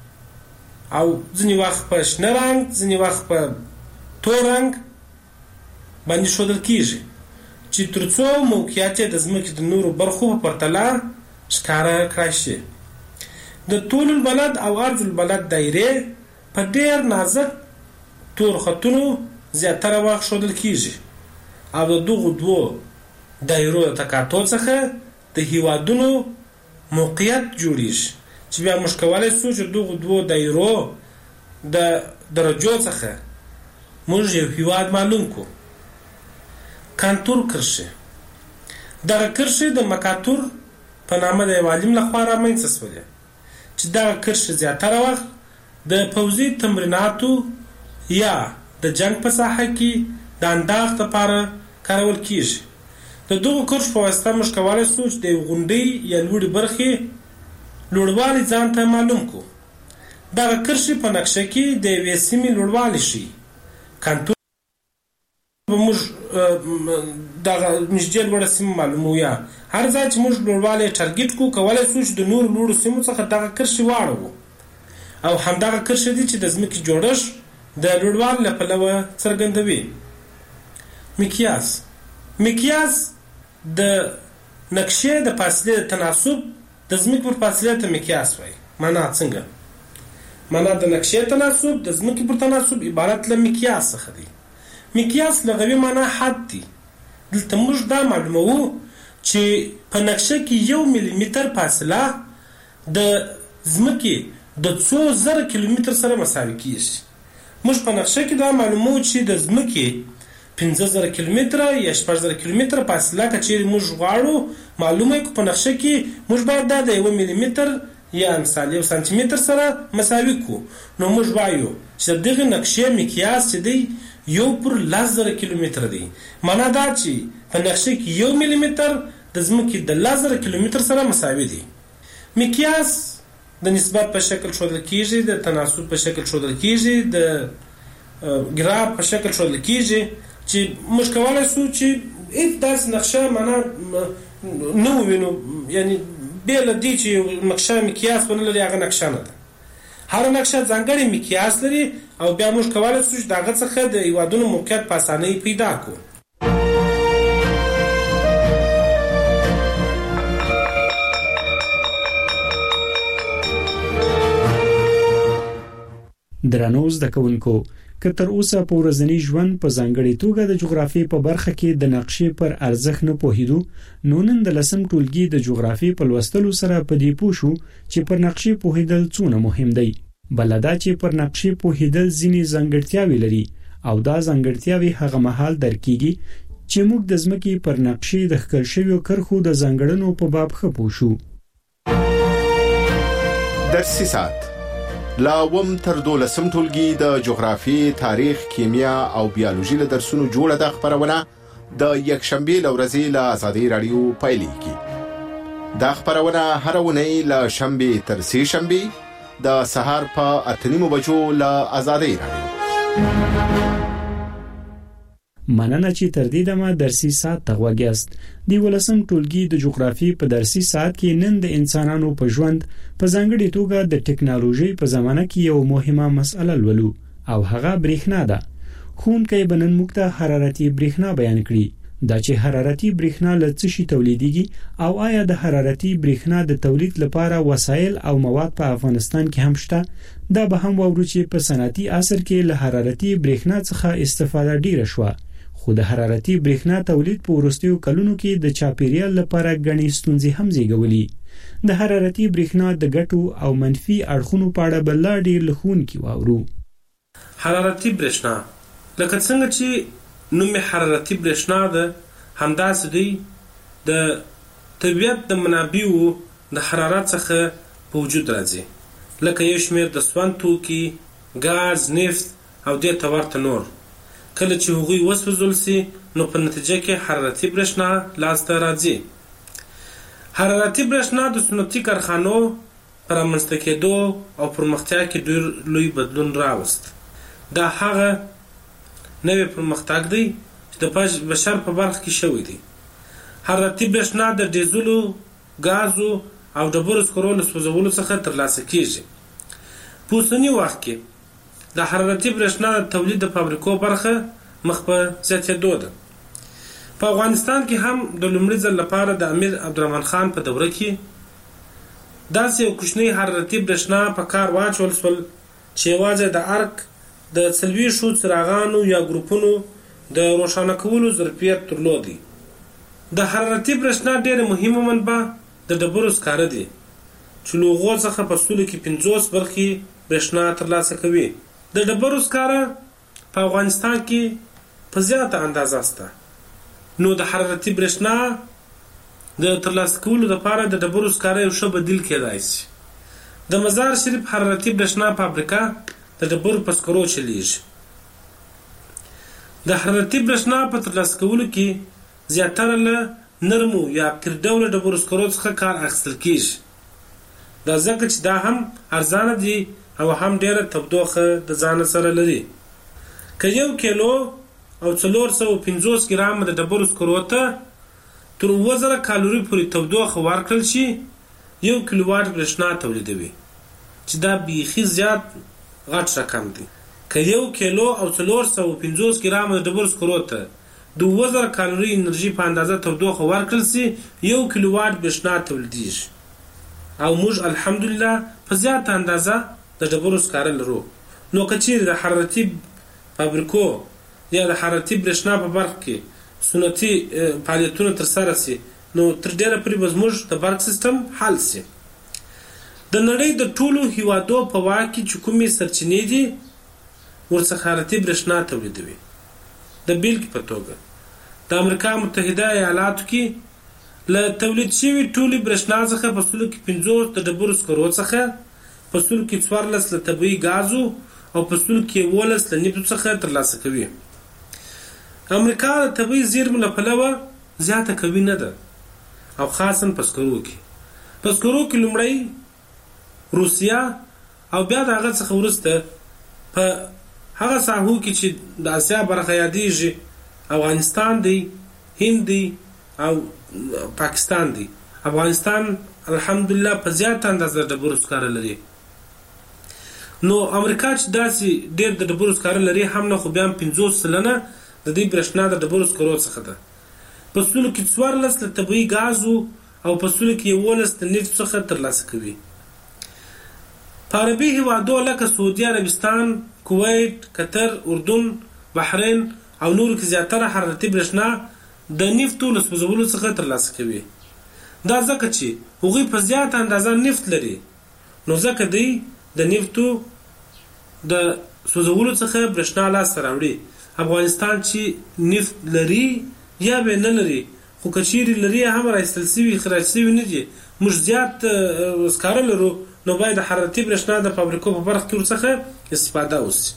او ځینې وخت په شنه رنګ ځینې وخت په تور رنګ باندې ښودل کیږي چې تر څو موقعیت یې د ځمکې د نورو برخو په پرتله ښکاره کړای شي. د طول البلد او عرض البلد دایرې په ډېر نازک تور خطونو زیاتره وخت ښودل کیږي او د دغو دوو دایرو د تقاطع څخه د هیوادونو موقعیت جوړیږي چې بیا موږ کولی شو چې دغو دوو دایرو د درجو څخه موږ یو هیواد معلوم کړو. کانتور کرښې. دغه کرښې د مکاتور په نامه د یو عالم لخوا رامنځته شولې چې دغه کرښې زیاتره وخت د پوځي تمریناتو یا د جنگ په ساحه کې د انداز لپاره کارول کیږي. د دغو کرښو په واسطه موږ کولی شو چې د یو غونډۍ یا لوړې برخې لوړوالی ځان ته معلوم کړو. دغه کرښې په نقشه کې د یوې سیمې لوړوالی ښیي. کانتور به موږ دغه نږدې لوړه سیمه معلومو یا هر ځای چې موږ لوړوالی ټارګېټ کړو کولی شو چې د نورو لوړو سیمو څخه دغه کرښې واړوو او همدغه کرښې دي چې د ځمکې جوړښت د لوړوالي له پلوه څرګندوي. مقیاس مقیاس د نقشې د فاصلې د تناسب د ځمکې پر فاصلې ته مقیاس وایي. معنا څنګه؟ معنا د نقشې تناسب د ځمکې پر تناسب عبارت له مقیاس څخه دی. مقیاس لغوي معنا حد دی. دلته موږ دا معلوموو چې په نقشه کې یو ملي متر فاصله د ځمکې د څو زره کیلومتر سره مساوي کیږي. موږ په نقشه کې دا معلوموو چې د ځمکې پنځه زره کیلومتره یا شپږ زره کیلومتره فاصله که چیرې موږ غواړو معلومه کړو په نقشه کې موږ باید دا د یو ملي متر یا مثال یو سانتي متر سره مساوي کړو. نو موږ وایو چې دغه نقشې مقیاس چې دی یو پر لس زره کیلومتر دی. معنا دا چې په نقشه کې یو ملي متر د ځمکې د لس زره کیلومتر سره مساوي دی. مقیاس د نسبت په شکل ښودل کیږي، د تناسب په شکل ښودل کیږي، د ګراف په شکل ښودل کیږي چې موږ کولای شو چې هیڅ داسې نقشه معنا نه ووینو، یعنی بې له دې چې نقشه مقیاس ونه لري هغه نقشه نه ده. هر نقشه ځانګړی مقیاس لري او بیا موږ کولای شو چې د هغه څخه د هیوادونو موقعیت په اسانۍ پیدا کړو. درنو زده کوونکو، که تر اوسه په ورځنی ژوند په ځانګړې توګه د جغرافیې په برخه کې د نقشې پر ارزښت نه پوهیدو، نو نن د لسم ټولګي د جغرافیې په لوستلو سره په دې پوه شو چې پر نقشې پوهیدل څونه مهم دی. بل دا چې پر نقشې پوهیدل ځینې ځانګړتیاوې لري او دا ځانګړتیاوې هغه مهال درکېږي چې موږ د ځمکې پر نقشې د ښکل شویو کرښو د ځانګړنو په باب ښه پوه شو. درسي ساعت لا وم تر دولسم ټولګي د جغرافي، تاریخ، کیمیا او بیولوژي له درسونو جوړه د خبرونه د یکشنبه لورځي له ازادي رادیو پایلیږي. دا خبرونه هر ونی له شنبه تر سه شنبه د سهار په اتنیمو بجو له ازادي رادیو. مننه چې تر دې دمه درسي ساعت ته غوږیاست. دی ولسم ټولګي د جغرافي په درسي ساعت کې نن د انسانانو په ژوند په ځانګړي توګه د ټکنالوژي په زمانه کې یو مهمه مسأله لولو او هغه برېښنا ده. ښوونکی به نن موږ ته حرارتي برېښنا بیان کړي. دا چې حرارتي برېښنا له څه شي تولیدېږي او آیا د حرارتي برېښنا د تولید لپاره وسایل او مواد په افغانستان کې هم شته؟ دا به هم واورو چې په صنعتي عصر کې له حرارتي برېښنا څخه استفاده ډیره شوه، خو د حرارتي برېښنا تولید په وروستیو کلونو کې د چاپیریال لپاره ګڼې ستونزې هم زیږولي. د حرارتي برېښنا د ګټو او منفي اړخونو په اړه به لا ډېر له ښوونکي واورو. حرارتي برېښنا لکه څنګه چې نوم حرارتي برېښنا ده، همداسې دی د طبیعت د منابعو د حرارت څخه په وجود راځي، لکه یو شمېر د سون توکي، ګاز، نفت او دې ته ورته نور. کله چې هغوی وسوځول سي نو په نتیجه کې حرارتي برېښنا لاسته راځي. حرارتي برېښنا د صنعتي کارخانو پر رامنځته کېدو او پرمختیا کې ډېر لوی بدلون راوست. دا هغه نوی پرمختګ دی چې د بشر په برخه کې شوی دی. حرارتي برېښنا د ډیزلو، ګازو او ډبرو سکرو له سوځولو څخه ترلاسه کیږي. په اوسني وخت کې د حرارتي برېښنا د تولید د فابریکو برخه مخ په زیاتېدو ده. په افغانستان کې هم د لومړي ځل لپاره د امیر عبدالرحمن خان په دوره کې داسې یو کوچنی حرارتي برېښنا په کار واچول شول چې یوازې د ارک د څلوېښتو څراغانو یا ګروپونو د روښانه کولو ظرفیت درلودی. د حرارتي برېښنا ډېره مهمه منبع د ډبرو سکاره دي چې له هغو څخه په سلو کې پنځوس برخې برېښنا ترلاسه کوي. د ډبرو سکاره په افغانستان کې په زیاته اندازه شته، نو د حرارتي برېښنا د ترلاسه کولو لپاره د ډبرو سکاره یو ښه بدیل کېدای شي. د مزار شریف حرارتي برېښنا فابریکه د ډبرو په سکرو چلیږي. د حرارتي برېښنا په ترلاسه کولو کې زیاتره له نرمو یا قیر ډوله ډبرو سکرو څخه کار اخیستل کېږي. دا ځکه چې دا هم ارزانه دي او هم ډېره تودوخه د ځان سره لري. که یو کیلو او څلور سوه پنځوس ګرامه د ډبرو سکرو ته تر اووه زره کالوري پورې تودوخه ورکړل شي، یو کیلو واټ برېښنا تولیدوي، چې دا بیخي زیات غټ رقم دی. که یو کیلو او څلور سوه پنځوس ګرامه د ډبرو سکرو ته د اووه زره کالوري انرژي په اندازه تودوخه ورکړل سي یو کیلو واټ برېښنا تولیدېږي او موږ الحمدلله په زیاته اندازه د ډبرو سکاره لرو. نو که چیرې د حرارتي فابریکو یا د حرارتي برېښنا په برخه کې سنتي فعالیتونه ترسره سي نو تر ډېره پورې به زموږ د برق سیستم حل سي. د نړۍ د ټولو هیوادو په واک کې چې کومې سرچینې دي ورڅخه حرارتي برېښنا تولیدوي. د بیلګې په توګه د امریکا متحده ایالاتو کې له تولید شوي ټولې برېښنا څخه په سلو کې پنځوس د ډبرو سکرو څخه، په سلو کې څوارلس له طبیعي ګازو او په سلو کې یولس له نفتو څخه ترلاسه کوي. امریکا د طبیعي زیرمو له پلوه زیاته قوي نه ده او خاصا په سکرو کې. په سکرو کې لومړی روسیه او بیا د هغه څخه وروسته په هغه ساحو کې چې د اسیا برخه یادېږي افغانستان دی، هند دی او پاکستان دی. افغانستان الحمدلله په زیاته اندازه ډبرو سکاره لري. نو امریکا چې داسې ډېر د ډبرو سکاره لري هم نه، خو بیا هم پنځوس سلنه د دې برېښنا د ډبرو سکرو څخه ده. په سلو کې څوارلس له طبیعي ګازو او په سلو کې یولس د نفتو څخه ترلاسه کوي. په عربي هیوادو لکه سعودي عربستان، کویت، قطر، اردن، بحرین او نورو کې زیاتره حرارتي برېښنا د نفتو له سوځولو څخه ترلاسه کوي. دا ځکه چې هغوی په زیاته اندازه نفت لري، نو ځکه دوی د نفتو د سوځولو څخه برېښنا لاسته راوړي. افغانستان چې نفت لري یا به نه لري، خو که چیرې لري هم راایستل شوي خراج شوي نه دي، موږ زیات سکاره لرو، نو باید د حرارتي برېښنا د فابریکو په برخه کې ورڅخه استفاده وشي.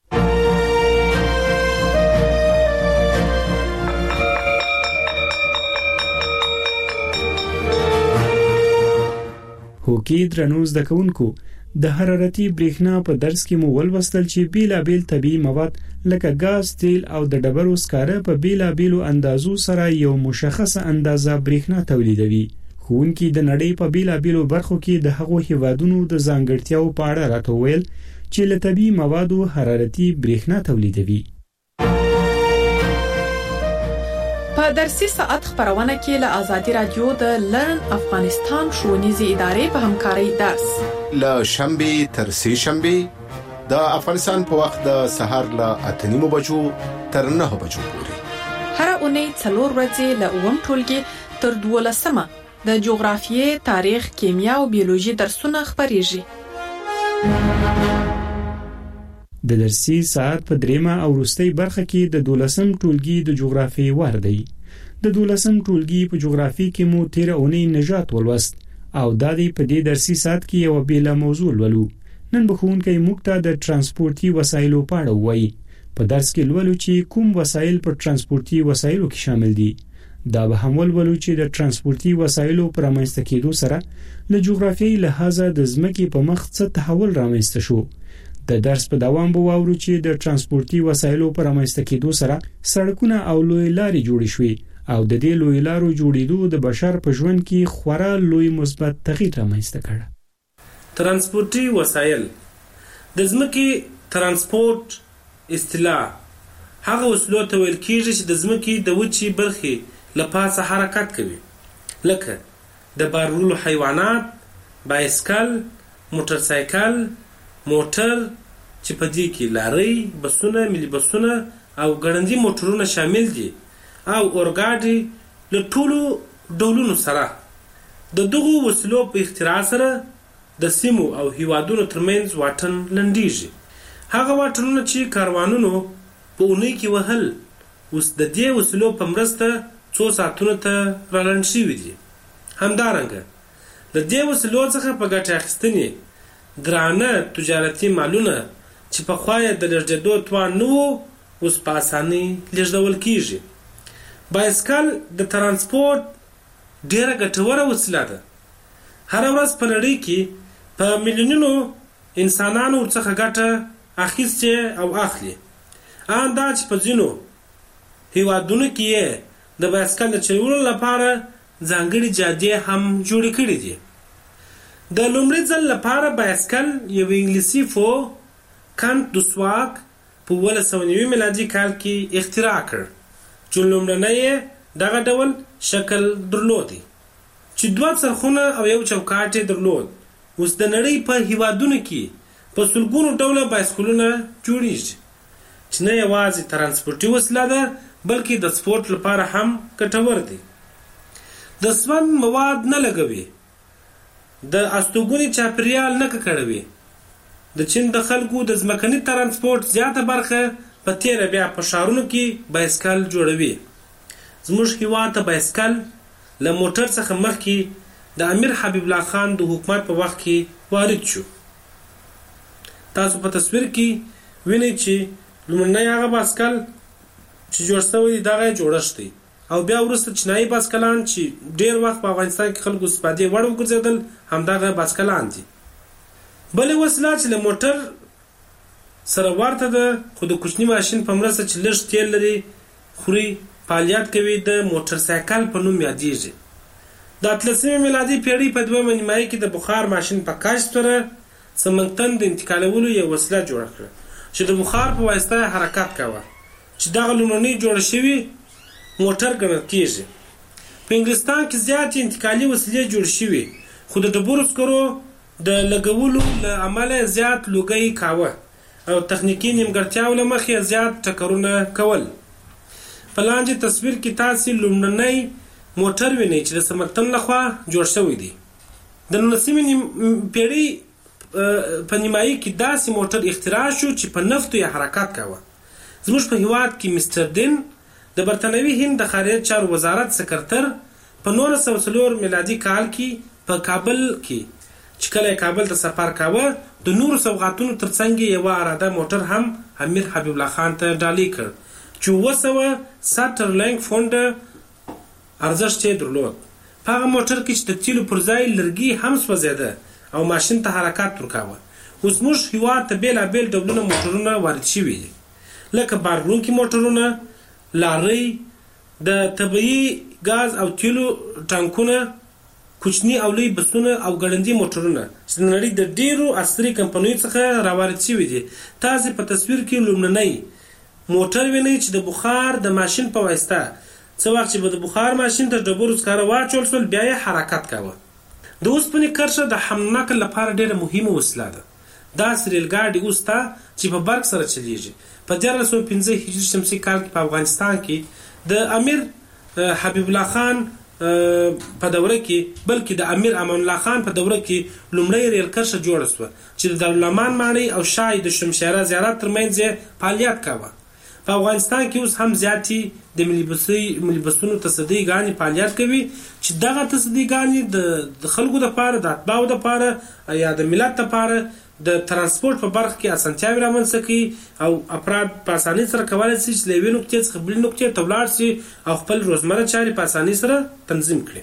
هوکي درنو زده کوونکو، د حرارتي برېښنا په درس کې مو ولوستل چې بیلابیل طبیعي مواد لکه ګاز، تیل او د ډبرو سکاره په بیلابیلو اندازو سره یو مشخصه اندازه برېښنا تولیدوي. ښوونکي د نړۍ په بیلابیلو برخو کې د هغو هیوادونو د ځانګړتیاو په اړه راته وویل چې له طبیعي موادو حرارتي برېښنا تولیدوي. په درسي ساعت خبرونه کې له آزادي رادیو د لرن افغانستان ښوونیزې ادارې په همکارۍ درس له شنبه تر سه شنبه د افغانستان په وخت د سهار له اته نیمو بجو تر نه بجو پورې هر اونۍ څلور ورځې له اووم ټولګي تر دولسمه د جغرافیې، تاریخ، کیمیا او بیولوژي درسونه خبرېږي. د درسي ساعت په دریمه او وروستۍ برخه کې د دولسم ټولګي د جغرافیې وار دی. د دولسم ټولګي په جغرافیې کې مو تیر اونۍ نجات ولوست او دا دی په دې درسي ساعت کې یو بیله موضوع ولولو. نن به ښوونکی موږ ته د ترانسپورتي وسایلو په اړه ووایي. په درس کې لولو چې کوم وسایل په ترانسپورتي وسایلو کې شامل دي. دا به هم ولولو چې د ترانسپورتي وسایلو پر رامنځته کېدو سره له جغرافیایي لحاظه د ځمکې په مخ څه تحول رامنځته شو. د درس په دوام به واورو چې د ترانسپورتي وسایلو پر رامنځته کېدو سره سړکونه او لوی لارې جوړې شوې او د دې لوی لارو جوړېدو د بشر په ژوند کې خورا لوی مثبت تغییر رامنځته کړ. ترانسپورتي وسایل د ځمکې ترانسپورت اصطلاح هغه وسیلو ته ویل کېږي چې د ځمکې د وچې برخې له پاسه حرکت کوي، لکه د بار وړلو حیوانات، بایسکل، موټر سایکل، موټر چې په دې کې لارۍ، بسونه، ملي بسونه او ګړندي موټرونه شامل دي او اورګاډي له ټولو ډولونو سره. د دغو وسیلو په اختراع سره د سیمو او هیوادونو ترمنځ واټن لنډیږي. هغه واټنونه چې کاروانونو په اونۍ کې وهل اوس د دې وسیلو په مرسته څو ساعتونو ته رالنډ شوي دي. همدارنګه د دې وسیلو څخه په ګټه اخیستنې ګرانه تجارتي مالونه چې پخوا یې د لېږدېدو توان نه و اوس په اسانۍ لېږدول کېږي. بایسکل د ترانسپورت ډېره ګټوره وسیله ده. هره ورځ په نړۍ کې په میلیونونو انسانانو ورڅخه ګټه اخیستې او اخلي. ان دا چې په ځینو هیوادونو کې یې د بایسکل د چلولو لپاره ځانګړي جادې هم جوړې کړې دي. د لومړي ځل لپاره بایسکل یو انګلیسي فو کانت دوسواک په اوولس سوه نوي میلادي کال کې اختراع کړ چې لومړنی دغه ډول شکل درلودي چې دوه څرخونه او یو چوکاټ یې درلود. اوس د نړۍ په هیوادونو کې په سلګونو ډوله بایسکلونه جوړیږي چې نه یوازې ترانسپورتي وسیله ده بلکې د سپورت لپاره هم ګټور دي. د سون مواد نه لګوي، د استوګنې چاپیریال نه ککړوي. د چین د خلکو د ځمکني ترانسپورت زیاته برخه په تیره بیا په ښارونو کې بایسکل جوړوي. زموږ هیواد ته بایسکل له موټر څخه مخکې د امیر حبیب الله خان د حکومت په وخت کې وارد شو. تاسو په تصویر کې وینئ چې لومړنی هغه بایسکل چې جوړ شوی دی دغه جوړښت دی او بیا وروسته چینایي بایسکلان چې ډېر وخت په افغانستان کې خلکو استفادې وړ وګرځېدل همدغه بایسکلان دي. بلې وسیله چې له موټر سره ورته ده خو د کوچني ماشین په مرسته چې لږ تیل لري خوري فعالیت کوي د موټر سایکل په نوم یادیږي. د اتلسمې میلادي پیړۍ په دویمه نیمایي کې د بخار ماشین په کشف سره سمنګتن د انتقالولو یو وسیله جوړه کړه چې د بخار په واسطه حرکت کاوه چې دغه لومړنی جوړ شوی موټر ګڼل کېږي. په انګلستان کې زیاتې انتقالي وسیلې جوړ شوي خو د ډبرو سکرو د لګولو له امله زیات لوګی کاوه او تخنیکي نیمګړتیاو له مخې زیات ټکرونه کول. په لاندې تصویر کې تاسې لومړنی موټر وینئ چې د سمنګتن لخوا جوړ شوی دی. د نولسمې پیړۍ په نیمایي کې داسې موټر اختراع شو چې په نفتو یې حرکت کاوه. زموږ په هیواد کې مستر دین د برتانوي هند د خارجه چارو وزارت سکرتر په نولس سوه څلور میلادي کال کې په کابل کې چې کله کابل ته سفر کاوه د نورو سوغاتونو ترڅنګ یوه اراده موټر هم امیر حبیب الله خان ته ډالۍ کړ چې اووه سوه سټرلینګ فونډه ارزښت یې درلود. په هغه موټر کې چې د تیلو پر ځای لرګي هم سوځېده او ماشین ته حرکت ورکاوه. اوس موږ هیواد ته بېلابېل ډولونه موټرونه وارد شوي دي لکه بارګلونکي موټرونه، لارۍ، د طبیعي ګاز او تیلو ټانکونه، کوچني او لوی بسونه او ګړندي موټرونه چې د نړۍ د ډېرو عصري کمپنیو څخه راوارد شوي دي. تاسې په تصویر کې لومړنی موټر وینئ چې د بخار د ماشین په واسطه څه وخت چې به د بخار ماشین ته ډبرو سکاره واچول شول بیا یې حرکت کاوه. د اوسپنې کرښه د حمل نقل لپاره ډېره مهمه وسیله ده. داسې ریلګاډي اوس ته چې په برق سره چلیږي. په دیارلس سوه پنځه هجري شمسي کال کې په افغانستان کې د امیر حبیب الله خان په دوره کې بلکې د امیر امان الله خان په دوره کې لومړی ریل کرښه جوړه شوه چې د دارالامان ماڼۍ او شاه د شمشیره زیارت ترمنځ یې فعالیت کاوه. په افغانستان کې اوس هم زیاتې د ملي بسونو تصدۍ ګانې فعالیت کوي چې دغه تصدۍ ګانې د خلکو دپاره د اتباعو دپاره یا د ملت دپاره د ترانسپورت په برخه کې اسانتیاوې رامنځته کوي او افراد په اسانۍ سره کولی شي چې له یوې نقطې څخه بلې نقطې ته ولاړ شي او خپل روزمره چارې په اسانۍ سره تنظیم کړي.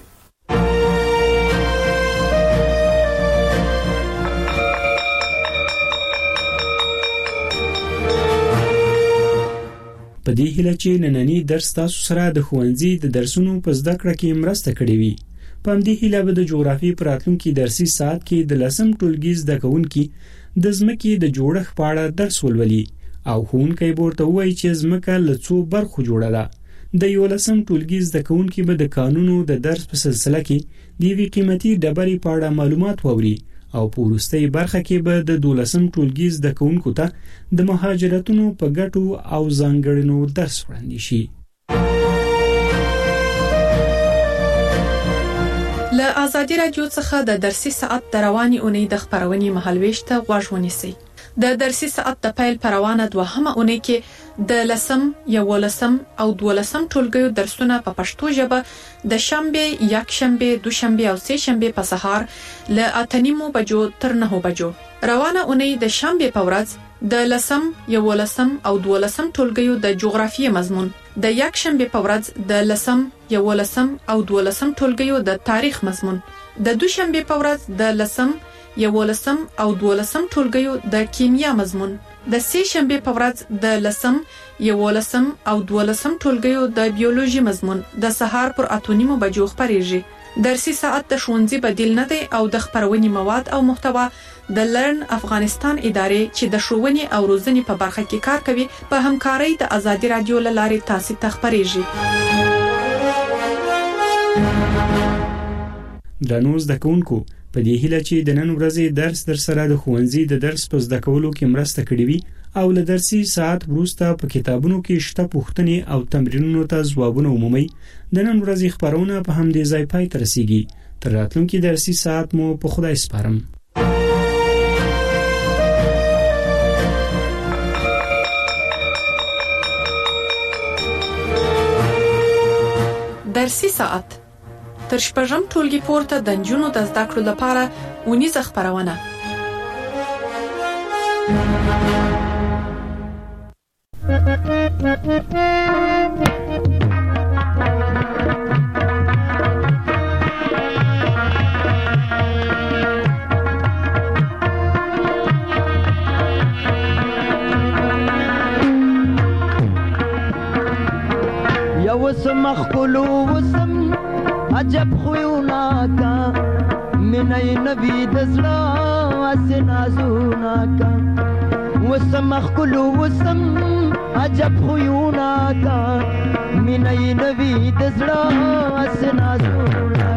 په دې هیله چې نننی درس تاسو سره د ښوونځي د درسونو په زده کړه کې مرسته کړې وي. په همدې هیله به د جغرافي په راتلونکي درسي ساعت کې د لسم ټولګي زده کوونکي د ځمکې د جوړښت په اړه درس ولولي او ښوونکی به ورته ووایي چې ځمکه له څو برخو جوړه ده. د یولسم ټولګي زده کوونکي به د قانونو د درس په سلسله کې د یوې قیمتي ډبرې په اړه معلومات واوري او په وروستۍ برخه کې به د دولسم ټولګي زده کوونکو ته د مهاجرتونو په ګټو او ځانګړنو درس وړاندې شي. له آزادي رادیو څخه د درسي ساعت د رواني اونۍ د خبرونې مهالويش ته غوږ ونیسئ. د درسي ساعت د پیل پروانه دوهمه اونۍ کې د لسم، یولسم او دولسم ټولګیو درسونه په پښتو ژبه د شنبه، یکشنبه، دوشنبه او سه شنبه په سهار له اته نیمو بجو تر نهو بجو. روانه اونۍ د شنبه په ورځ د لسم، یولسم او دولسم ټولګیو د جغرافیې مضمون، د یکشنبه په ورځ د لسم، یولسم او دولسم ټولګیو د تاریخ مضمون، د دوشنبه په ورځ د لسم، یولسم او دولسم ټولګیو د کیمیا مضمون، د سه شنبه په ورځ د لسم، یولسم او دولسم ټولګیو د بیولوژي مضمون د سهار پر اته نیمو بجو خبرېږي. درسي ساعت د ښوونځي بدیل نه دی او د خبرونې مواد او محتوا د لرن افغانستان ادارې چې د ښوونې او روزنې په برخه کې کار کوي په همکارۍ د ازادي رادیو لارې تاسو ته خبرېږي. درنو زده کوونکو، په دې هیله چې د نن ورځې درس در سره د ښوونځي د درس په زده کولو کې مرسته کړې وي او له درسي ساعت وروسته په کتابونو کې شته پوښتنې او تمرینونو ته ځوابونه ومومئ. د نن ورځې خبرونه په همدې ځای پای ته رسیږي. تر راتلونکي درسي ساعت مو په خدای سپارم. درسي ساعت تر شپږم ټولګي پورته د نجونو د زده کړو لپاره اونیزه خبرونه. یو سمخ کلو وسم عجب خویونا کا منای نبی دزلا اسنازونا کا وسمخ کلو وسم عجب خویونا کا منای نبی دزلا اسنازونا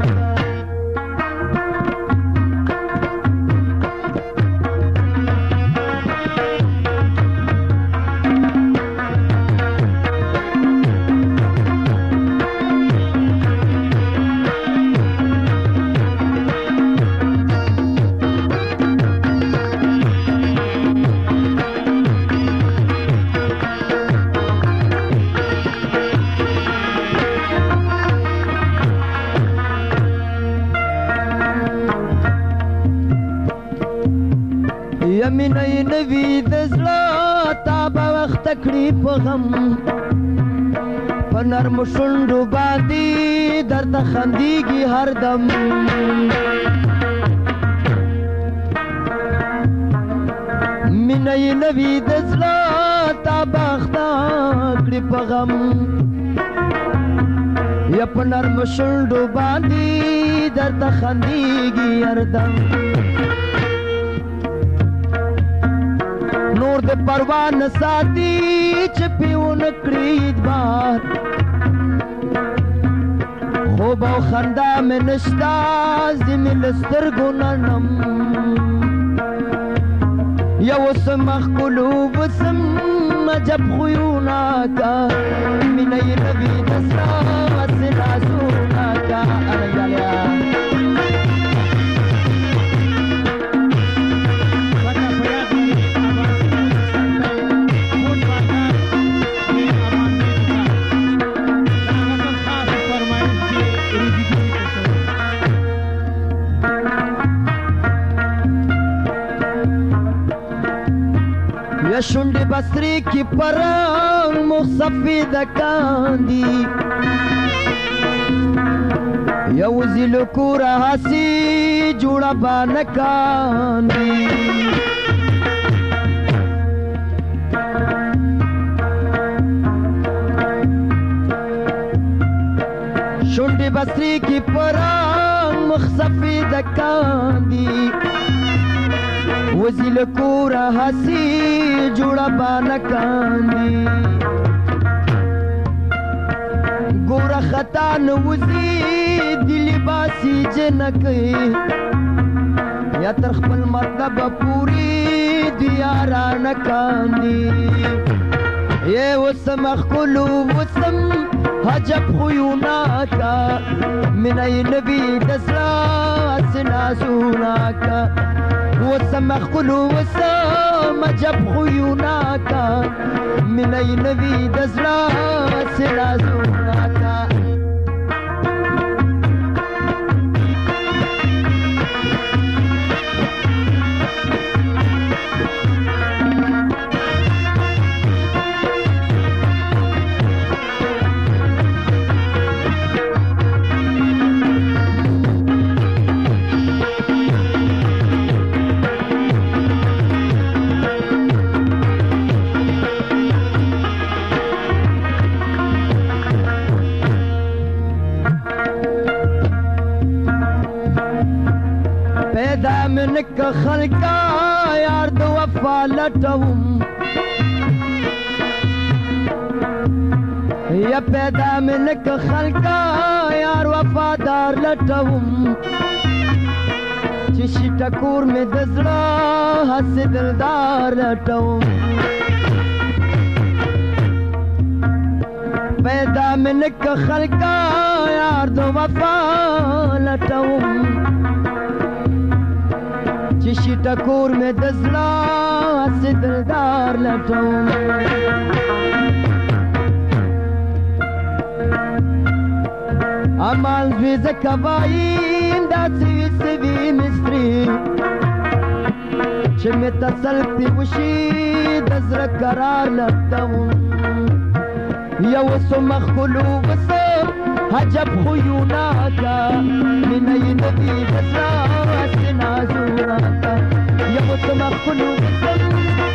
یمینای نوی دزلا تا با وقت کړی په غم په نرم شونډو باندې درد خندېږي هر دم مینای نوی دزلا تا با وخت کړی په غم یا په نرم شونډو باندې درد خندېږي هر دم نور د پروان ساتي چې پیون کړید بار خوب او خندا مې نشتا زمین سترګو ننم یو سمخ قلوب سم عجب خویونا کا مینای نبی دسا وسناسونا کا ارجالیا شونډې بسرې کې پرنګ مخ سفید کاندي یو زیلو کورا هسي جوړه بانه کاندي شونډې بسرې کې پرنګ مخ سفید کاندي وزیل کورا هسی جوړه باندې کاندي ګوره خطا نو وزي دلی باسي جنکې یا تر خپل مطلب پوری دیارانه کاندي یہ وسمخ کلو وسم حجب خویونا کا منای نبی دسلا سناسونا کا وسمخ کلو وسم حجب خویونا کا منای نبی دسلا سناسونا کا منک خلقا یار د وفا لټوم یا پیدا منک خلقا یار وفادار لټوم چې شي ټکور مې د زړه هسې دلدار لټوم پیدا منک خلقا یار د وفا لټوم چې شي ټکور مې د زړه هسې دلدار لټوم امان زوی زکه وایم داسې وي سوي مستري چې مې تسل پې وشي د زړه قرار لټوم یو څو مخکلو وسه عجب خویونه کا مینه یې نه وي د زړه هسې نازونه کا یو څو مخکلو وسه